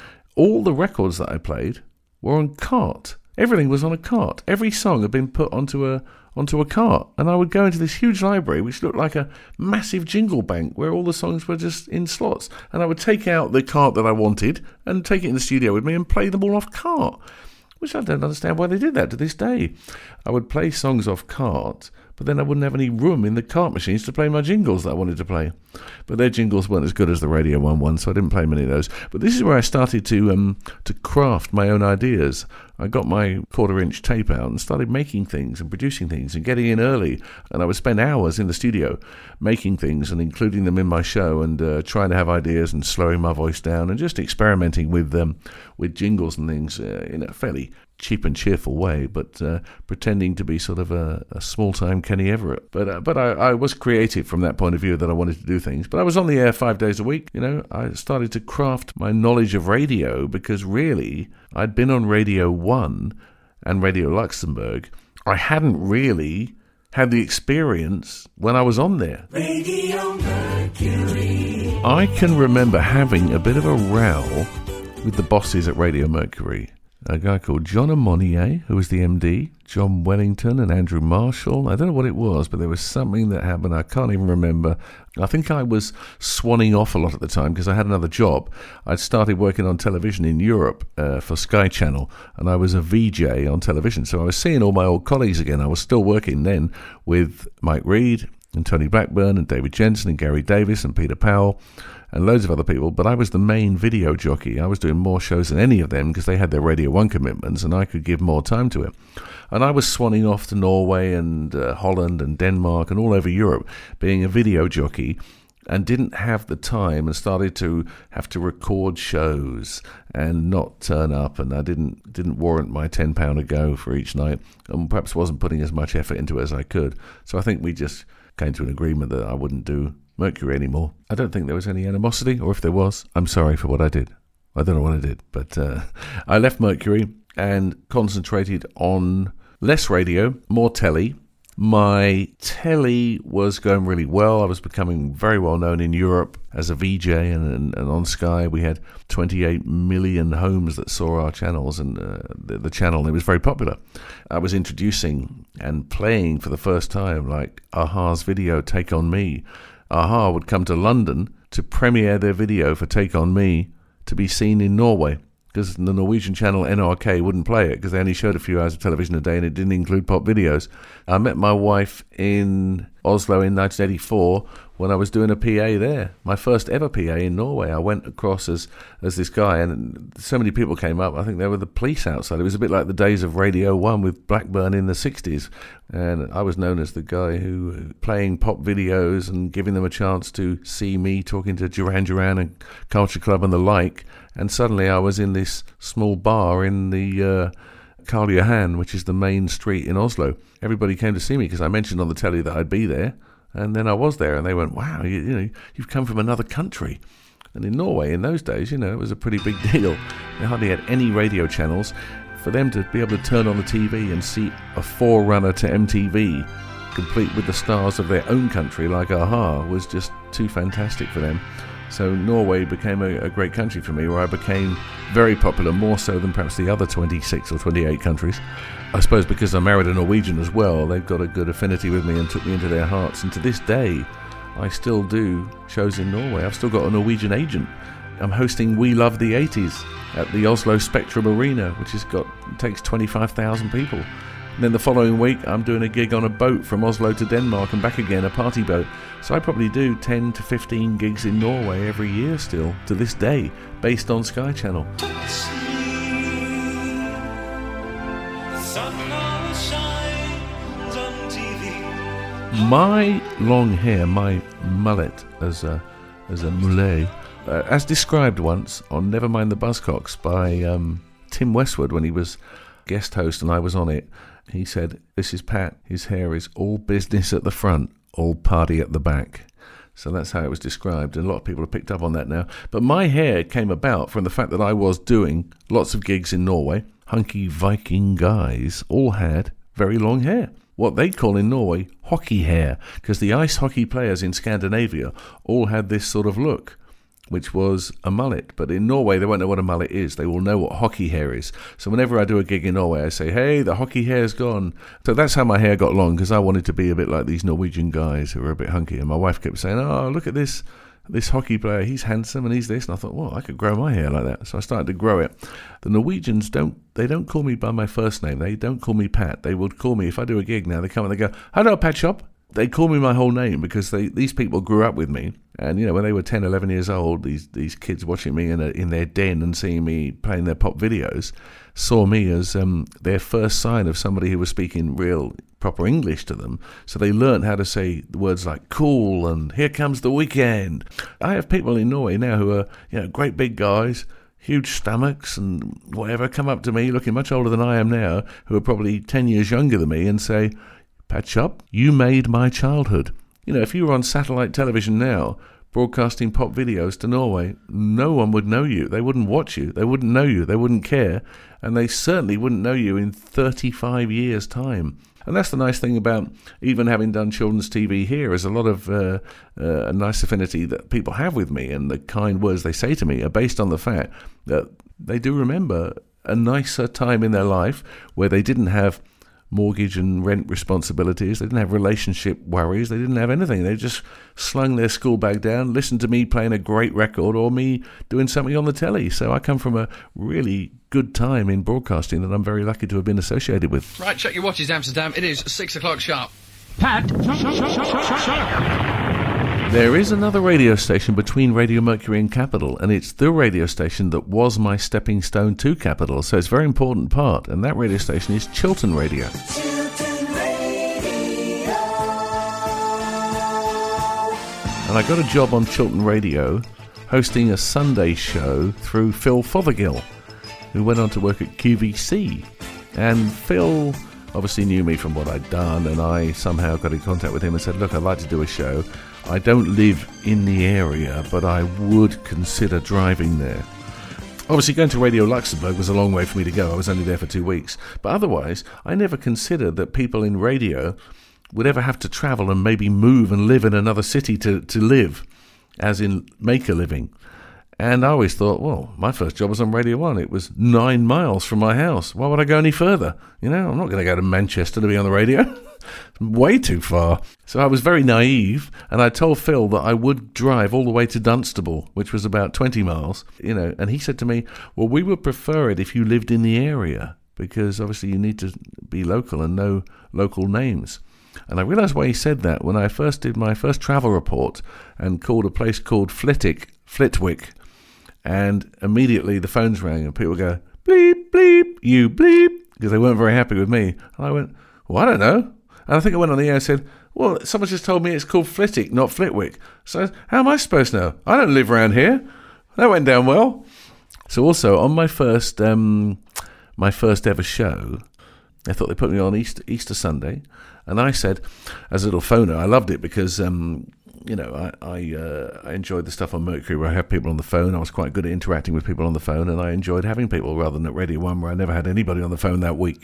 All the records that I played were on cart. Everything was on a cart. Every song had been put onto a onto a cart, and I would go into this huge library which looked like a massive jingle bank where all the songs were just in slots, and I would take out the cart that I wanted and take it in the studio with me and play them all off cart, which I don't understand why they did that to this day. I would play songs off cart, but then I wouldn't have any room in the cart machines to play my jingles that I wanted to play. But their jingles weren't as good as the Radio one one, so I didn't play many of those. But this is where I started to um, to craft my own ideas. I got my quarter-inch tape out and started making things and producing things and getting in early. And I would spend hours in the studio making things and including them in my show and uh, trying to have ideas and slowing my voice down and just experimenting with um, with jingles and things uh, in a fairly cheap and cheerful way, but uh, pretending to be sort of a, a small-time Kenny Everett. But uh, but I, I was creative from that point of view, that I wanted to do things. But I was on the air five days a week. You know, I started to craft my knowledge of radio because really I'd been on Radio one and Radio Luxembourg. I hadn't really had the experience when I was on there. Radio Mercury. I can remember having a bit of a row with the bosses at Radio Mercury. A guy called John Amonier, who was the M D, John Wellington and Andrew Marshall. I don't know what it was, but there was something that happened. I can't even remember. I think I was swanning off a lot at the time because I had another job. I'd started working on television in Europe uh, for Sky Channel, and I was a V J on television. So I was seeing all my old colleagues again. I was still working then with Mike Reed and Tony Blackburn and David Jensen and Gary Davis and Peter Powell and loads of other people, but I was the main video jockey. I was doing more shows than any of them because they had their Radio one commitments and I could give more time to it. And I was swanning off to Norway and uh, Holland and Denmark and all over Europe being a video jockey, and didn't have the time and started to have to record shows and not turn up, and I didn't didn't warrant my ten pounds a go for each night, and perhaps wasn't putting as much effort into it as I could. So I think we just came to an agreement that I wouldn't do Mercury anymore. I don't think there was any animosity, or if there was, I'm sorry for what I did. I don't know what I did, but uh, I left Mercury and concentrated on less radio, more telly. My telly was going really well. I was becoming very well known in Europe as a V J, and, and, and on Sky we had twenty-eight million homes that saw our channels and uh, the, the channel, and it was very popular. I was introducing and playing for the first time like a-ha's video Take On Me. a-ha would come to London to premiere their video for Take On Me to be seen in Norway, because the Norwegian channel N R K wouldn't play it because they only showed a few hours of television a day and it didn't include pop videos. I met my wife in Oslo in nineteen eighty-four when I was doing a P A there, my first ever P A in Norway. I went across as as this guy, and so many people came up. I think there were the police outside. It was a bit like the days of Radio one with Blackburn in the sixties, and I was known as the guy who playing pop videos and giving them a chance to see me talking to Duran Duran and Culture Club and the like. And suddenly I was in this small bar in the uh, Karl Johan, which is the main street in Oslo. Everybody came to see me because I mentioned on the telly that I'd be there. And then I was there, and they went, wow, you, you know, you've come from another country. And in Norway, in those days, you know, it was a pretty big deal. They hardly had any radio channels. For them to be able to turn on the T V and see a forerunner to M T V, complete with the stars of their own country, like a-ha, was just too fantastic for them. So Norway became a, a great country for me, where I became very popular, more so than perhaps the other twenty-six or twenty-eight countries. I suppose because I married a Norwegian as well, they've got a good affinity with me and took me into their hearts. And to this day, I still do shows in Norway. I've still got a Norwegian agent. I'm hosting We Love the eighties at the Oslo Spectrum Arena, which has got takes twenty-five thousand people. And then the following week, I'm doing a gig on a boat from Oslo to Denmark and back again, a party boat. So I probably do ten to fifteen gigs in Norway every year still, to this day, based on Sky Channel. My long hair, my mullet as a, as a mulet, uh, as described once on Nevermind the Buzzcocks by um, Tim Westwood when he was guest host and I was on it. he said, "This is Pat. His hair is all business at the front, all party at the back." So that's how it was described, and a lot of people have picked up on that now. But my hair came about from the fact that I was doing lots of gigs in Norway. Hunky Viking guys all had very long hair. What they call in Norway hockey hair, because the ice hockey players in Scandinavia all had this sort of look, which was a mullet. But in Norway, they won't know what a mullet is. They will know what hockey hair is. So whenever I do a gig in Norway, I say, "Hey, the hockey hair's gone." So that's how my hair got long, because I wanted to be a bit like these Norwegian guys who are a bit hunky. And my wife kept saying, "Oh, look at this this hockey player. He's handsome and he's this." And I thought, well, I could grow my hair like that. So I started to grow it. The Norwegians don't, they don't call me by my first name. They don't call me Pat. They would call me, if I do a gig now, they come and they go, "Hello, Pat Shop." They call me my whole name because they these people grew up with me. And, you know, when they were ten, eleven years old, these these kids watching me in a, in their den and seeing me playing their pop videos saw me as um, their first sign of somebody who was speaking real, proper English to them. So they learned how to say the words like cool and here comes the weekend. I have people in Norway now who are, you know, great big guys, huge stomachs and whatever, come up to me looking much older than I am now, who are probably ten years younger than me, and say, "Pat Shop, you made my childhood." You know, if you were on satellite television now, broadcasting pop videos to Norway, no one would know you. They wouldn't watch you. They wouldn't know you. They wouldn't care. And they certainly wouldn't know you in thirty-five years' time. And that's the nice thing about even having done children's T V here, is a lot of uh, uh, a nice affinity that people have with me, and the kind words they say to me are based on the fact that they do remember a nicer time in their life where they didn't have mortgage and rent responsibilities, they didn't have relationship worries, they didn't have anything. They just slung their school bag down, listened to me playing a great record or me doing something on the telly. So I come from a really good time in broadcasting that I'm very lucky to have been associated with. Right, check your watches, Amsterdam. It is six o'clock sharp. Pat. There is another radio station between Radio Mercury and Capital, and it's the radio station that was my stepping stone to Capital, so it's a very important part, and that radio station is Chiltern Radio. Chiltern Radio. And I got a job on Chiltern Radio hosting a Sunday show through Phil Fothergill, who went on to work at Q V C. And Phil obviously knew me from what I'd done, and I somehow got in contact with him and said, "Look, I'd like to do a show. I don't live in the area, but I would consider driving there." Obviously, going to Radio Luxembourg was a long way for me to go. I was only there for two weeks. But otherwise, I never considered that people in radio would ever have to travel and maybe move and live in another city to, to live, as in make a living. And I always thought, well, my first job was on Radio one. It was nine miles from my house. Why would I go any further? You know, I'm not going to go to Manchester to be on the radio. Way too far. So I was very naive, and I told Phil that I would drive all the way to Dunstable, which was about twenty miles, you know, and he said to me, "Well, we would prefer it if you lived in the area, because obviously you need to be local and know local names." And I realised why he said that when I first did my first travel report and called a place called Flitwick, Flitwick, and immediately the phones rang and people go, "Bleep, bleep, you bleep," because they weren't very happy with me. And I went, "Well, I don't know." And I think I went on the air and said, "Well, someone just told me it's called Flitwick, not Flitwick. So how am I supposed to know? I don't live around here." That went down well. So also, on my first um, my first ever show, I thought they put me on Easter, Easter Sunday. And I said, as a little phoner, I loved it because, um, you know, I I, uh, I enjoyed the stuff on Mercury where I had people on the phone. I was quite good at interacting with people on the phone, and I enjoyed having people rather than at Radio one where I never had anybody on the phone that week.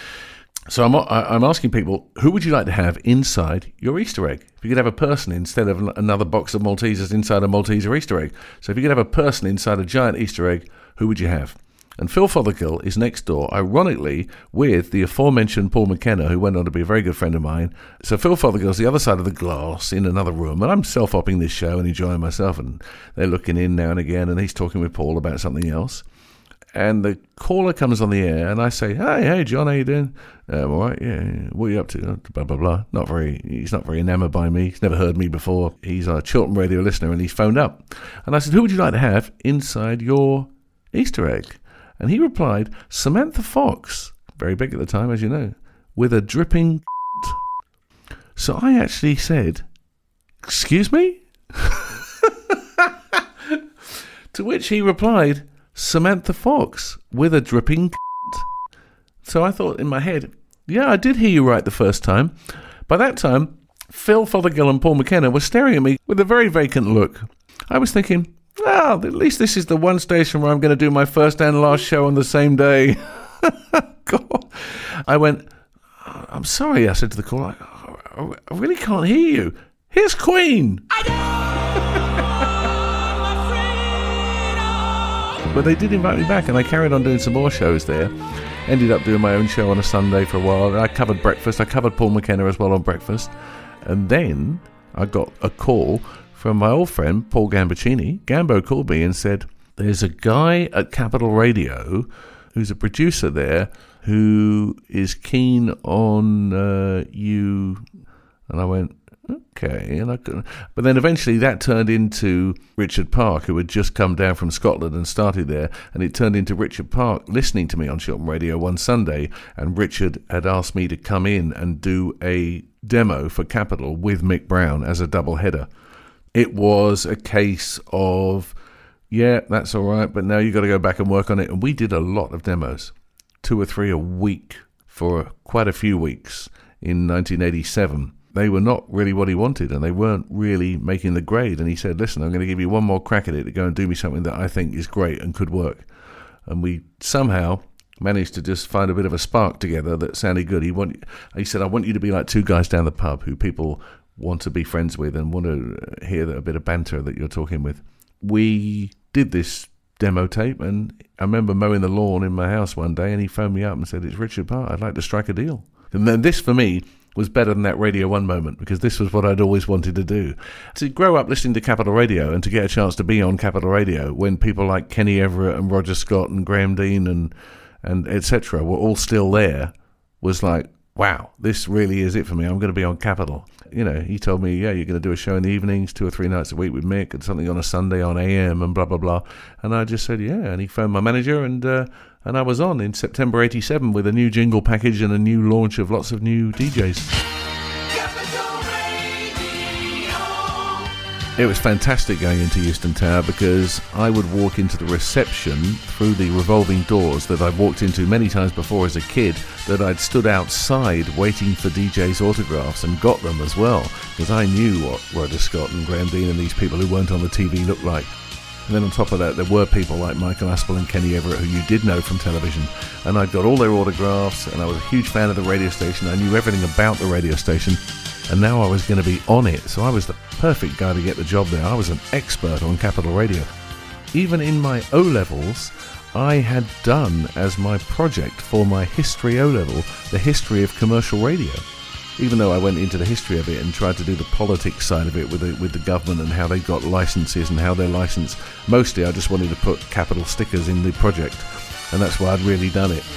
So I'm I'm asking people, who would you like to have inside your Easter egg? If you could have a person instead of another box of Maltesers inside a Malteser Easter egg. So if you could have a person inside a giant Easter egg, who would you have? And Phil Fothergill is next door, ironically, with the aforementioned Paul McKenna, who went on to be a very good friend of mine. So Phil Fothergill's the other side of the glass in another room, and I'm self-opping this show and enjoying myself, and they're looking in now and again, and he's talking with Paul about something else. And the caller comes on the air, and I say, "Hey, hey, John, how you doing?" Um, all right, yeah, yeah. What are you up to? Blah, blah, blah. Not very, he's not very enamoured by me. He's never heard me before. He's a Chiltern Radio listener, and he's phoned up. And I said, "Who would you like to have inside your Easter egg?" And he replied, "Samantha Fox," very big at the time, as you know, "with a dripping So I actually said, "Excuse me?" To which he replied, "Samantha Fox with a dripping." So I thought in my head, Yeah, I did hear you right the first time. By that time, Phil Fothergill and Paul McKenna were staring at me with a very vacant look. I was thinking, well, at least this is the one station where I'm going to do my first and last show on the same day. God. I went, I'm sorry, I said to the caller, I, I really can't hear you. Here's Queen. But they did invite me back, and I carried on doing some more shows there. Ended up doing my own show on a Sunday for a while. I covered breakfast. I covered Paul McKenna as well on breakfast. And then I got a call from my old friend, Paul Gambaccini. Gambo called me and said, there's a guy at Capital Radio who's a producer there who is keen on uh, you. And I went, okay. And I couldn't. But then eventually that turned into Richard Park, who had just come down from Scotland and started there. And it turned into Richard Park listening to me on Shilton Radio one Sunday. And Richard had asked me to come in and do a demo for Capital with Mick Brown as a double header. It was a case of, yeah, that's all right, but now you've got to go back and work on it. And we did a lot of demos, two or three a week for quite a few weeks in nineteen eighty-seven. They were not really what he wanted, and they weren't really making the grade. And he said, listen, I'm going to give you one more crack at it to go and do me something that I think is great and could work. And we somehow managed to just find a bit of a spark together that sounded good. He want, he said, I want you to be like two guys down the pub who people want to be friends with and want to hear a bit of banter that you're talking with. We did this demo tape, and I remember mowing the lawn in my house one day, and he phoned me up and said, it's Richard Park, I'd like to strike a deal. And then this, for me, was better than that Radio one moment, because this was what I'd always wanted to do. To grow up listening to Capital Radio and to get a chance to be on Capital Radio when people like Kenny Everett and Roger Scott and Graham Dean and, and et cetera were all still there was like, wow, this really is it for me. I'm going to be on Capital. You know, he told me, yeah, you're going to do a show in the evenings, two or three nights a week with Mick, and something on a Sunday on A M and blah, blah, blah. And I just said, yeah. And he phoned my manager, and uh, and I was on in September eighty-seven with a new jingle package and a new launch of lots of new D Js. It was fantastic going into Euston Tower, because I would walk into the reception through the revolving doors that I'd walked into many times before as a kid, that I'd stood outside waiting for D J's autographs and got them as well, because I knew what Roger Scott and Graham Dean and these people who weren't on the T V looked like. And then on top of that, there were people like Michael Aspel and Kenny Everett who you did know from television. And I got all their autographs, and I was a huge fan of the radio station. I knew everything about the radio station. And now I was going to be on it, so I was the perfect guy to get the job there. I was an expert on Capital Radio. Even in my O-levels, I had done as my project for my history O-level, the history of commercial radio. Even though I went into the history of it and tried to do the politics side of it with the, with the government and how they got licenses and how they're licensed, mostly I just wanted to put Capital stickers in the project, and that's why I'd really done it.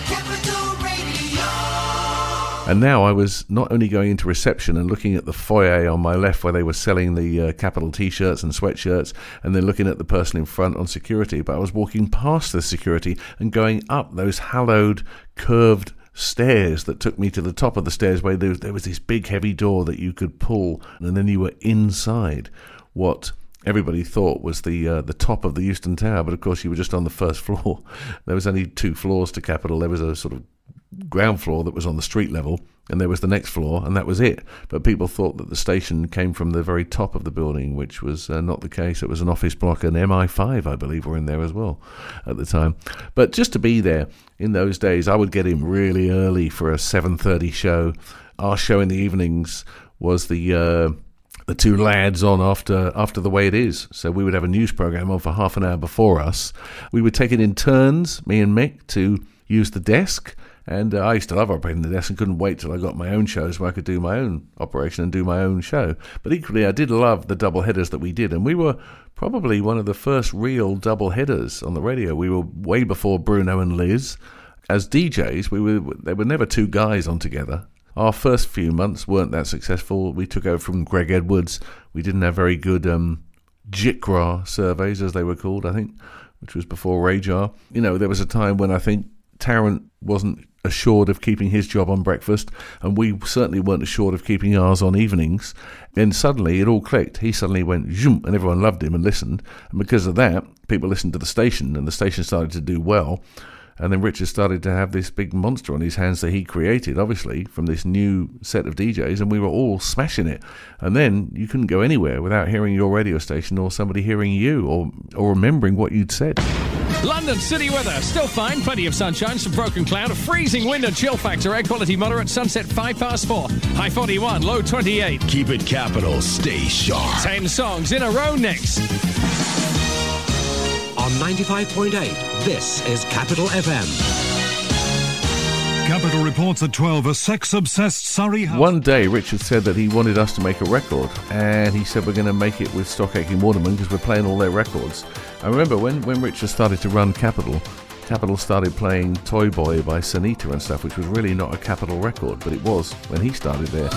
And now I was not only going into reception and looking at the foyer on my left where they were selling the uh, Capital T-shirts and sweatshirts, and then looking at the person in front on security, but I was walking past the security and going up those hallowed, curved stairs that took me to the top of the stairs, where there was, there was this big heavy door that you could pull, and then you were inside what everybody thought was the uh, the top of the Euston Tower, but of course you were just on the first floor. There was only two floors to Capital. There was a sort of ground floor that was on the street level, and there was the next floor, and that was it. But people thought that the station came from the very top of the building, which was uh, not the case. It was an office block, and M I five, I believe, were in there as well at the time. But just to be there in those days, I would get in really early for a seven thirty show. Our show in the evenings was the uh, the two lads on after after The Way It Is. So we would have a news program on for half an hour before us. We would take it in turns, me and Mick, to use the desk. And uh, I used to love operating the desk and couldn't wait till I got my own shows where I could do my own operation and do my own show. But equally, I did love the double headers that we did. And we were probably one of the first real double headers on the radio. We were way before Bruno and Liz. As D Js, we were there were never two guys on together. Our first few months weren't that successful. We took over from Greg Edwards. We didn't have very good um, J I C R A surveys, as they were called, I think, which was before Radar. You know, there was a time when I think Tarrant wasn't assured of keeping his job on breakfast, and we certainly weren't assured of keeping ours on evenings. Then suddenly it all clicked. He suddenly went zoom, and everyone loved him and listened. And because of that, people listened to the station, and the station started to do well. And then Richard started to have this big monster on his hands that he created, obviously, from this new set of D Js, and we were all smashing it. And then you couldn't go anywhere without hearing your radio station or somebody hearing you or, or remembering what you'd said. London city weather, still fine, plenty of sunshine, some broken cloud, a freezing wind and chill factor, air quality moderate, sunset five past four, high forty-one, low twenty-eight. Keep it capital, stay sharp. Ten songs in a row next. On ninety-five point eight, this is Capital F M. Capital reports at twelve, a sex-obsessed Surrey house. One day, Richard said that he wanted us to make a record, and he said we're going to make it with Stock Aitken Waterman because we're playing all their records. I remember when, when Richard started to run Capital, Capital started playing Toy Boy by Sunita and stuff, which was really not a Capital record, but it was when he started there.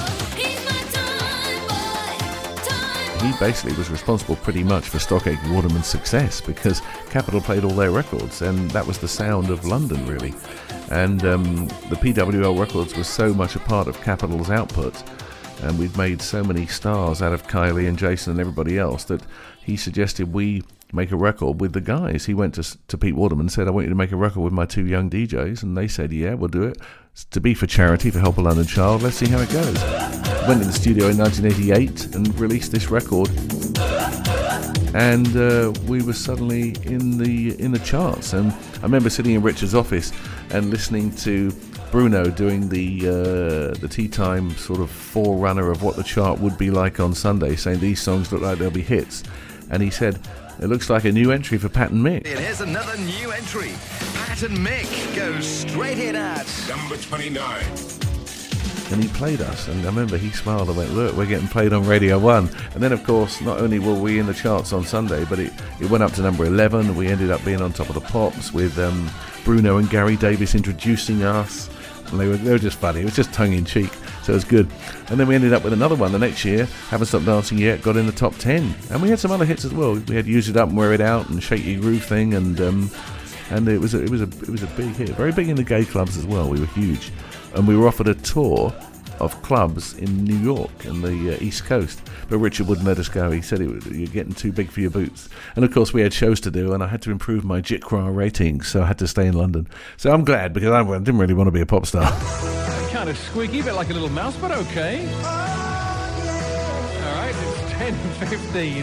He basically was responsible pretty much for Stock Aitken Waterman's success because Capital played all their records, and that was the sound of London, really. And um, the P W L Records was so much a part of Capital's output, and we'd made so many stars out of Kylie and Jason and everybody else that he suggested we make a record with the guys. He went to to Pete Waterman and said, I want you to make a record with my two young D Js, and they said, yeah, we'll do it. It's to be for charity, for Help a London Child. Let's see how it goes. Went in the studio in nineteen eighty-eight and released this record, and uh, we were suddenly in the in the charts. And I remember sitting in Richard's office and listening to Bruno doing the uh, the tea time sort of forerunner of what the chart would be like on Sunday, saying these songs look like they'll be hits, and he said, it looks like a new entry for Pat and Mick. And here's another new entry. Pat and Mick goes straight in at number twenty-nine. And he played us, and I remember he smiled and went, look, we're getting played on Radio one. And then, of course, not only were we in the charts on Sunday, but it, it went up to number eleven. We ended up being on top of the pops with um, Bruno and Gary Davis introducing us. And they were, they were just funny. It was just tongue-in-cheek, so it was good. And then we ended up with another one the next year, Haven't Stopped Dancing Yet, got in the top ten. And we had some other hits as well. We had Use It Up and Wear It Out and Shake Your Groove Thing, and um, and it was a, it was a it was a big hit. Very big in the gay clubs as well. We were huge. And we were offered a tour of clubs in New York and the uh, East Coast, but Richard wouldn't let us go. He said, it, you're getting too big for your boots. And of course we had shows to do, and I had to improve my J I C R A ratings, so I had to stay in London. So I'm glad, because I didn't really want to be a pop star. Kind of squeaky, a bit like a little mouse, but okay. Alright, it's ten fifteen.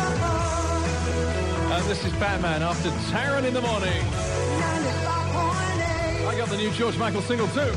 And this is Batman after Taron in the morning. I got the new George Michael single too.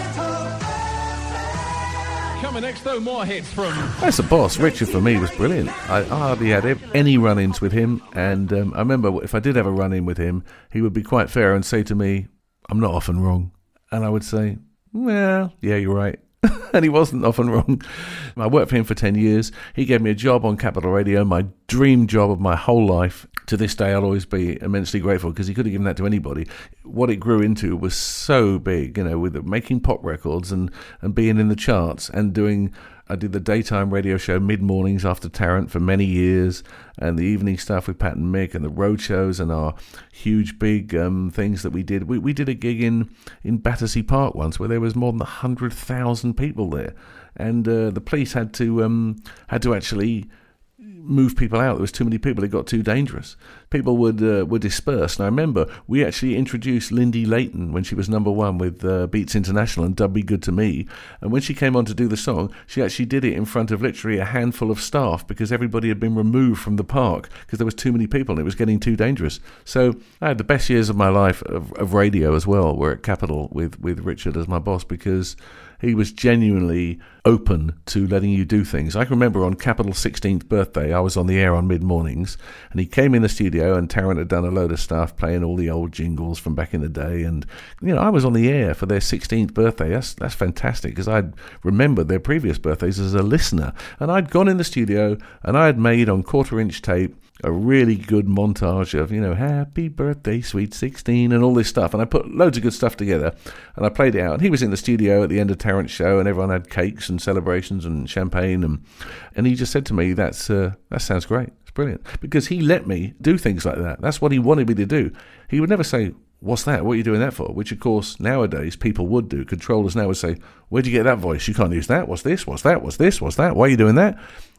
Coming next, though, more hits from... That's the boss. Richard, for me, was brilliant. I, I hardly had any run-ins with him, and um, I remember if I did have a run-in with him, he would be quite fair and say to me, I'm not often wrong. And I would say, well, yeah, you're right. And he wasn't often wrong. I worked for him for ten years. He gave me a job on Capital Radio, my dream job of my whole life. To this day, I'll always be immensely grateful, because he could have given that to anybody. What it grew into was so big, you know, with making pop records and, and being in the charts and doing... I did the daytime radio show mid-mornings after Tarrant for many years, and the evening stuff with Pat and Mick, and the road shows and our huge big um, things that we did. We, we did a gig in, in Battersea Park once where there was more than one hundred thousand people there, and uh, the police had to um, had to actually move people out. There was too many people. It got too dangerous. People would uh, were dispersed. And I remember we actually introduced Lindy Layton when she was number one with uh, Beats International and Dub Be Good to Me. And when she came on to do the song, she actually did it in front of literally a handful of staff, because everybody had been removed from the park because there was too many people and it was getting too dangerous. So I had the best years of my life of, of radio as well. We're at Capital with, with Richard as my boss, because he was genuinely open to letting you do things. I can remember on Capital's sixteenth birthday, I was on the air on mid-mornings, and he came in the studio, and Tarrant had done a load of stuff, playing all the old jingles from back in the day, and you know, I was on the air for their sixteenth birthday. That's that's fantastic, because I'd remembered their previous birthdays as a listener, and I'd gone in the studio, and I had made on quarter-inch tape a really good montage of, you know, happy birthday, sweet sixteen, and all this stuff. And I put loads of good stuff together, and I played it out. And he was in the studio at the end of Tarrant's show, and everyone had cakes and celebrations and champagne. And and he just said to me, that's uh, that sounds great. It's brilliant. Because he let me do things like that. That's what he wanted me to do. He would never say, what's that? What are you doing that for? Which, of course, nowadays people would do. Controllers now would say, where'd you get that voice? You can't use that. What's this? What's that? What's this? What's that? Why are you doing that?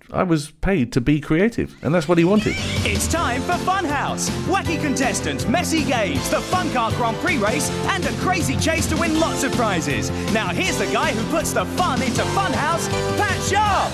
I was paid to be creative, and that's what he wanted. It's time for Funhouse. Wacky contestants, messy games, the Fun Car Grand Prix race, and a crazy chase to win lots of prizes. Now here's the guy who puts the fun into Funhouse, Pat Sharp.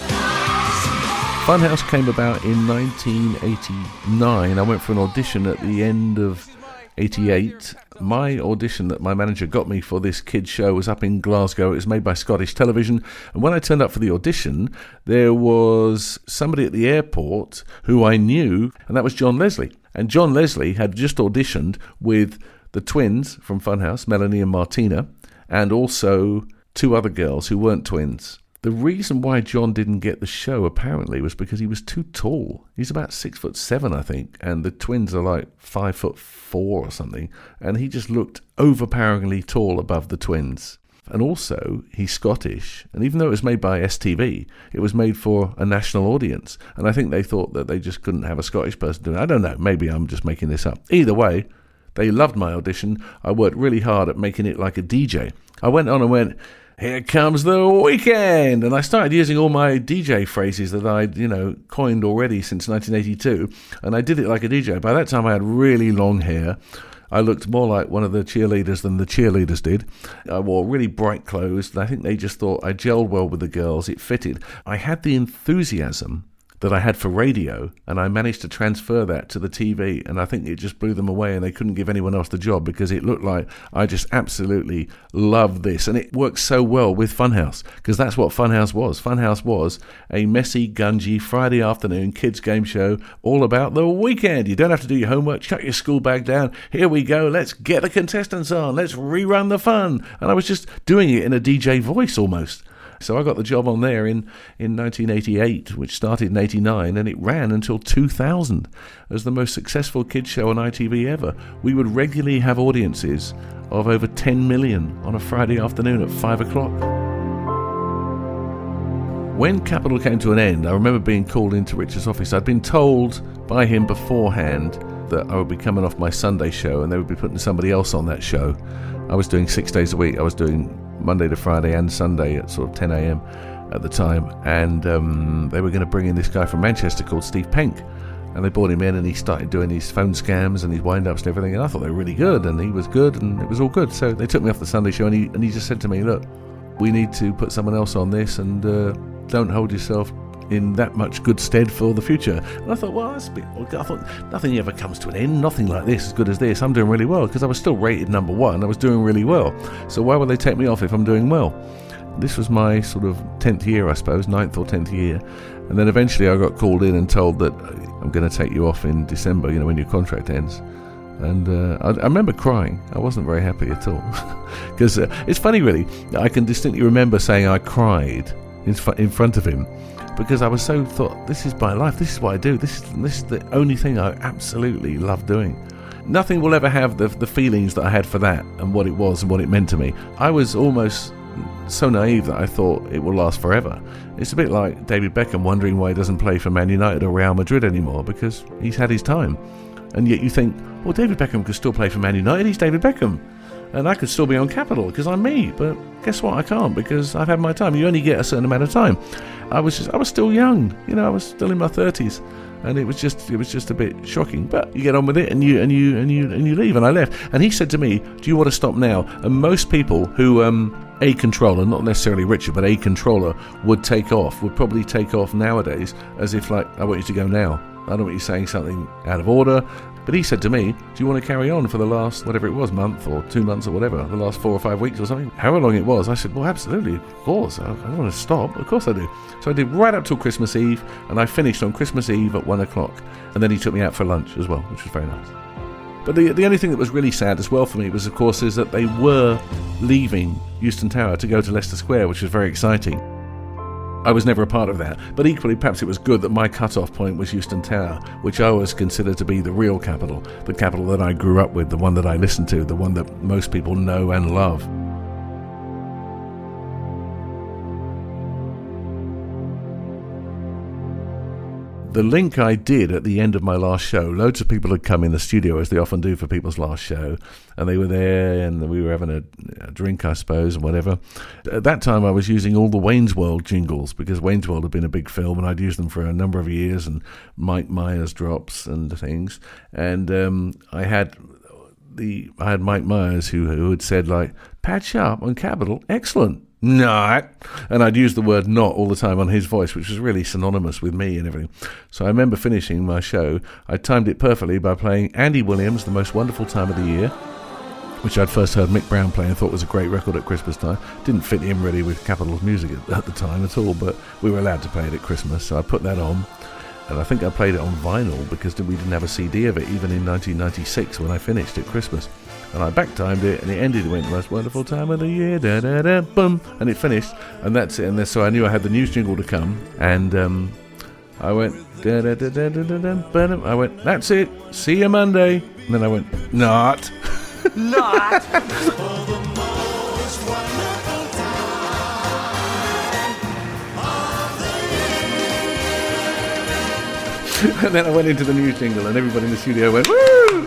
Funhouse came about in nineteen eighty-nine. I went for an audition at the end of eighty-eight. My audition that my manager got me for this kids show was up in Glasgow. It was made by Scottish Television, and when I turned up for the audition, there was somebody at the airport who I knew, and that was John Leslie. And John Leslie had just auditioned with the twins from Funhouse, Melanie and Martina, and also two other girls who weren't twins. The reason why John didn't get the show, apparently, was because he was too tall. He's about six foot seven, I think, and the twins are like five foot four or something, and he just looked overpoweringly tall above the twins. And also, he's Scottish, and even though it was made by S T V, it was made for a national audience, and I think they thought that they just couldn't have a Scottish person doing it. I don't know, maybe I'm just making this up. Either way, they loved my audition. I worked really hard at making it like a D J. I went on and went, "Here comes the weekend," and I started using all my D J phrases that I'd, you know, coined already since nineteen eighty-two, and I did it like a D J. By that time, I had really long hair. I looked more like one of the cheerleaders than the cheerleaders did. I wore really bright clothes, and I think they just thought I gelled well with the girls. It fitted. I had the enthusiasm that I had for radio, and I managed to transfer that to the T V, and I think it just blew them away, and they couldn't give anyone else the job because it looked like I just absolutely loved this, and it worked so well with Funhouse, because that's what Funhouse was. Funhouse was a messy, gungy Friday afternoon kids game show all about the weekend. You don't have to do your homework, chuck your school bag down, here we go, let's get the contestants on, let's rerun the fun, and I was just doing it in a D J voice almost. So I got the job on there in, in nineteen eighty-eight, which started in eighty-nine, and it ran until two thousand as the most successful kids show on I T V ever. We would regularly have audiences of over ten million on a Friday afternoon at five o'clock. When Capital came to an end, I remember being called into Richard's office. I'd been told by him beforehand that I would be coming off my Sunday show and they would be putting somebody else on that show. I was doing six days a week. I was doing Monday to Friday and Sunday at sort of ten a.m. at the time, and um, they were going to bring in this guy from Manchester called Steve Penk, and they brought him in and he started doing these phone scams and his wind-ups and everything, and I thought they were really good, and he was good, and it was all good. So they took me off the Sunday show, and he, and he just said to me, look, we need to put someone else on this, and uh, don't hold yourself in that much good stead for the future. And I thought, well, that's a bit, I thought nothing ever comes to an end, nothing like this as good as this. I'm doing really well, because I was still rated number one. I was doing really well, so why would they take me off if I'm doing well? This was my sort of tenth year, I suppose, ninth or tenth year, and then eventually I got called in and told that I'm going to take you off in December, you know, when your contract ends. And uh, I, I remember crying. I wasn't very happy at all, because uh, it's funny, really. I can distinctly remember saying I cried in, in front of him, because I was so thought, this is my life, this is what I do, this is this is the only thing I absolutely love doing. Nothing will ever have the the feelings that I had for that and what it was and what it meant to me. I was almost so naive that I thought it will last forever. It's a bit like David Beckham wondering why he doesn't play for Man United or Real Madrid anymore, because he's had his time. And yet you think, well, David Beckham could still play for Man United, he's David Beckham. And I could still be on Capital because I'm me, but guess what? I can't, because I've had my time. You only get a certain amount of time. I was just, I was still young, you know, I was still in my thirties, and it was just, it was just a bit shocking. But you get on with it, and you, and you, and you, and you leave. And I left. And he said to me, "Do you want to stop now?" And most people who, um, a controller, not necessarily Richard, but a controller would take off, would probably take off nowadays as if like, "I want you to go now. I don't want you saying something out of order." But he said to me, "Do you want to carry on for the last, whatever it was, month or two months or whatever, the last four or five weeks or something?" However long it was, I said, "Well, absolutely, of course. I, I don't want to stop. Of course I do." So I did right up till Christmas Eve, and I finished on Christmas Eve at one o'clock. And then he took me out for lunch as well, which was very nice. But the the only thing that was really sad as well for me was, of course, is that they were leaving Euston Tower to go to Leicester Square, which was very exciting. I was never a part of that, but equally perhaps it was good that my cut-off point was Euston Tower, which I always considered to be the real Capital, the Capital that I grew up with, the one that I listened to, the one that most people know and love. the link I did at the end of my last show, loads of people had come in the studio, as they often do for people's last show, and they were there, and we were having a, a drink, I suppose, and whatever. At that time, I was using all the Wayne's World jingles, because Wayne's World had been a big film, and I'd used them for a number of years, and Mike Myers drops and things. And um, I had the I had Mike Myers who, who had said, like, Pat Sharp on Capital, excellent. Not. And I'd use the word not all the time on his voice, which was really synonymous with me and everything. So I remember finishing my show. I timed it perfectly by playing Andy Williams, The Most Wonderful Time of the Year, which I'd first heard Mick Brown play and thought was a great record at Christmas time. Didn't fit in really with Capital's music at, at the time at all, but we were allowed to play it at Christmas, so I put that on. And I think I played it on vinyl because we didn't have a C D of it, even in nineteen ninety-six when I finished at Christmas. And I back-timed it, and it ended, it went, the most wonderful time of the year, da-da-da, boom, and it finished, and that's it. And then, so I knew I had the news jingle to come, and um, I went, da-da-da-da-da-da-da, I went, that's it, see you Monday. And then I went, not. Not. And then I went into the news jingle, and everybody in the studio went, woo!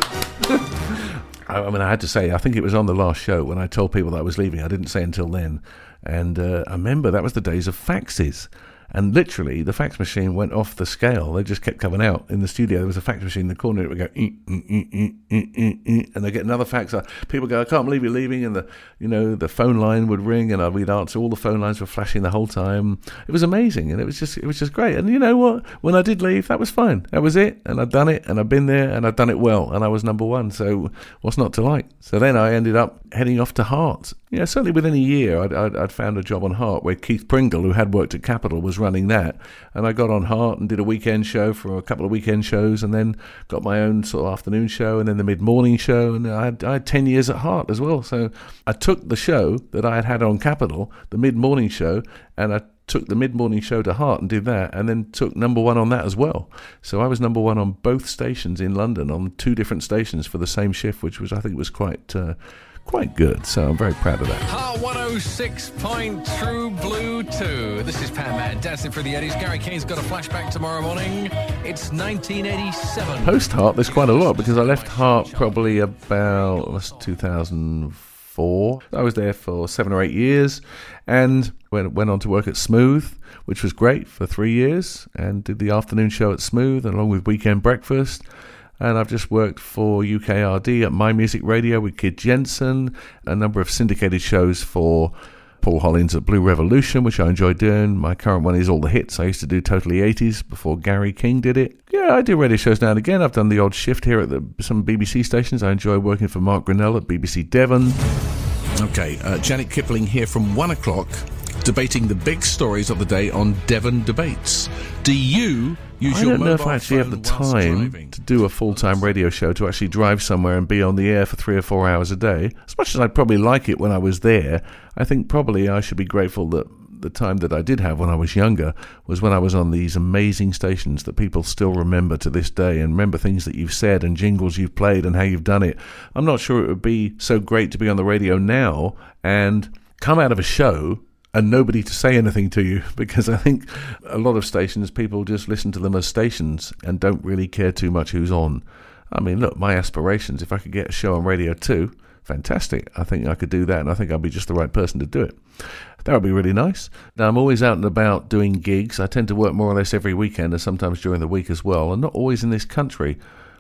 I mean, I had to say, I think it was on the last show when I told people that I was leaving. I didn't say until then. And uh, I remember that was the days of faxes. And literally, the fax machine went off the scale. They just kept coming out in the studio. There was a fax machine in the corner. It would go, ee, ee, ee, ee, ee, ee, and they get another fax. People go, I can't believe you're leaving. And the, you know, the phone line would ring, and we'd answer. All the phone lines were flashing the whole time. It was amazing, and it was just, it was just great. And you know what? When I did leave, that was fine. That was it, and I'd done it, and I'd been there, and I'd done it well, and I was number one. So what's not to like? So then I ended up heading off to Heart. Yeah, certainly within a year, I'd, I'd, I'd found a job on Heart where Keith Pringle, who had worked at Capital, was running that. And I got on Heart and did a weekend show for a couple of weekend shows, and then got my own sort of afternoon show, and then the mid-morning show. And I had, I had ten years at Heart as well. So I took the show that I had had on Capital, the mid-morning show, and I took the mid-morning show to Heart and did that, and then took number one on that as well. So I was number one on both stations in London, on two different stations for the same shift, which was, I think, was quite... Uh, Quite good, so I'm very proud of that. Heart one oh six point True Blue two. This is Pat Man dancing through the eddies. Gary Kane's got a flashback tomorrow morning. It's nineteen eighty-seven. Post Heart, there's quite a lot, because I left Heart probably about that's two thousand four. I was there for seven or eight years, and went went on to work at Smooth, which was great for three years, and did the afternoon show at Smooth along with Weekend Breakfast. And I've just worked for U K R D at My Music Radio with Kid Jensen, a number of syndicated shows for Paul Hollins at Blue Revolution, which I enjoy doing. My current one is All the Hits. I used to do Totally eighties before Gary King did it. Yeah, I do radio shows now and again. I've done the odd shift here at the, some B B C stations. I enjoy working for Mark Grinnell at B B C Devon. Okay, uh, Janet Kipling here from one o'clock, debating the big stories of the day on Devon Debates. Do you use I your don't know mobile if I actually have the time driving? to do a full-time radio show, to actually drive somewhere and be on the air for three or four hours a day. As much as I'd probably like it when I was there, I think probably I should be grateful that the time that I did have when I was younger was when I was on these amazing stations that people still remember to this day, and remember things that you've said and jingles you've played and how you've done it. I'm not sure it would be so great to be on the radio now and come out of a show and nobody to say anything to you, because I think a lot of stations, people just listen to them as stations and don't really care too much who's on. I mean, look, my aspirations, if I could get a show on Radio two, fantastic. I think I could do that, and I think I'd be just the right person to do it. That would be really nice. Now, I'm always out and about doing gigs. I tend to work more or less every weekend and sometimes during the week as well, and not always in this country.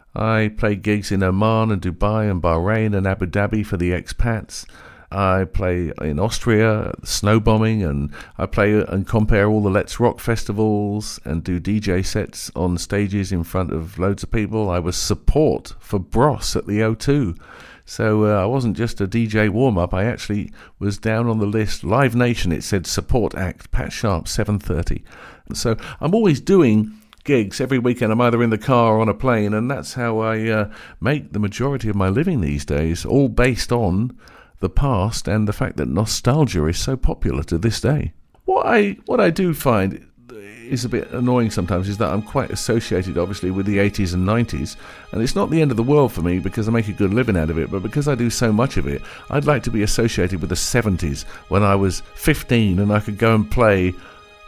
I play gigs in Oman and Dubai and Bahrain and Abu Dhabi for the expats. I play in Austria, snow bombing, and I play and compare all the Let's Rock festivals and do D J sets on stages in front of loads of people. I was support for Bros at the O two. So uh, I wasn't just a D J warm-up, I actually was down on the list. Live Nation, it said support act, Pat Sharp, seven thirty. So I'm always doing gigs every weekend. I'm either in the car or on a plane, and that's how I uh, make the majority of my living these days, all based on the past and the fact that nostalgia is so popular to this day. What I what I do find is a bit annoying sometimes is that I'm quite associated obviously with the eighties and nineties, and it's not the end of the world for me because I make a good living out of it, but because I do so much of it, I'd like to be associated with the seventies when I was fifteen and I could go and play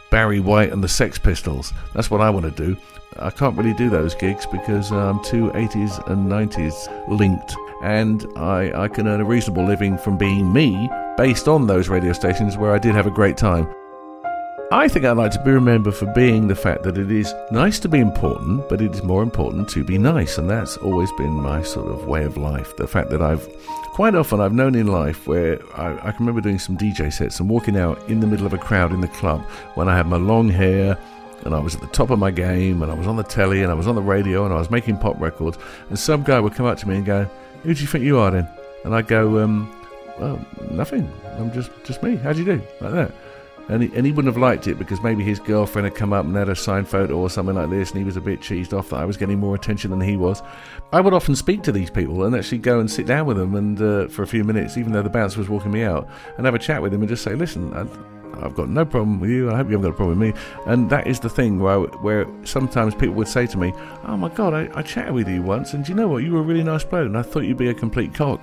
Barry White and the Sex Pistols. That's what I want to do. I can't really do those gigs because I'm too eighties and nineties linked, and I, I can earn a reasonable living from being me based on those radio stations where I did have a great time. I think I'd like to be remembered for being the fact that it is nice to be important, but it is more important to be nice, and that's always been my sort of way of life. The fact that I've, quite often I've known in life where I, I can remember doing some D J sets and walking out in the middle of a crowd in the club when I had my long hair and I was at the top of my game and I was on the telly and I was on the radio and I was making pop records, and some guy would come up to me and go, "Who do you think you are then?" And I'd go, um, well, nothing, I'm just, just me, how do you do? Like that. And he, and he wouldn't have liked it because maybe his girlfriend had come up and had a signed photo or something like this, and he was a bit cheesed off that I was getting more attention than he was. I would often speak to these people and actually go and sit down with them and uh, for a few minutes, even though the bouncer was walking me out, and have a chat with him and just say, "Listen, I, I've got no problem with you. I hope you haven't got a problem with me." And that is the thing where, I, where sometimes people would say to me, "Oh my God, I, I chatted with you once, and do you know what? You were a really nice bloke, and I thought you'd be a complete cock."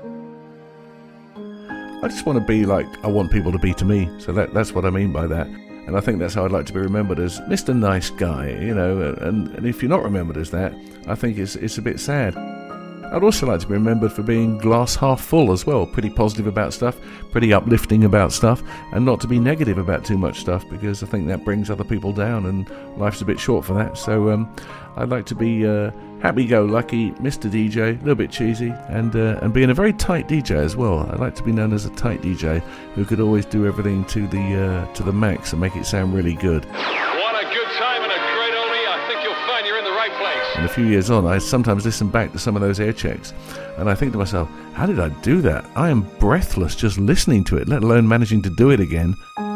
I just want to be like I want people to be to me, so that, that's what I mean by that. And I think that's how I'd like to be remembered, as Mister Nice Guy, you know, and, and if you're not remembered as that, I think it's, it's a bit sad. I'd also like to be remembered for being glass half full as well, pretty positive about stuff, pretty uplifting about stuff, and not to be negative about too much stuff, because I think that brings other people down, and life's a bit short for that. So um, I'd like to be uh, happy-go-lucky Mister D J, a little bit cheesy, and uh, and being a very tight D J as well. I'd like to be known as a tight D J who could always do everything to the uh, to the max and make it sound really good. What a good time and a great oldie. I think you'll find you're in the right place. And a few years on, I sometimes listen back to some of those air checks, and I think to myself, how did I do that? I am breathless just listening to it, let alone managing to do it again.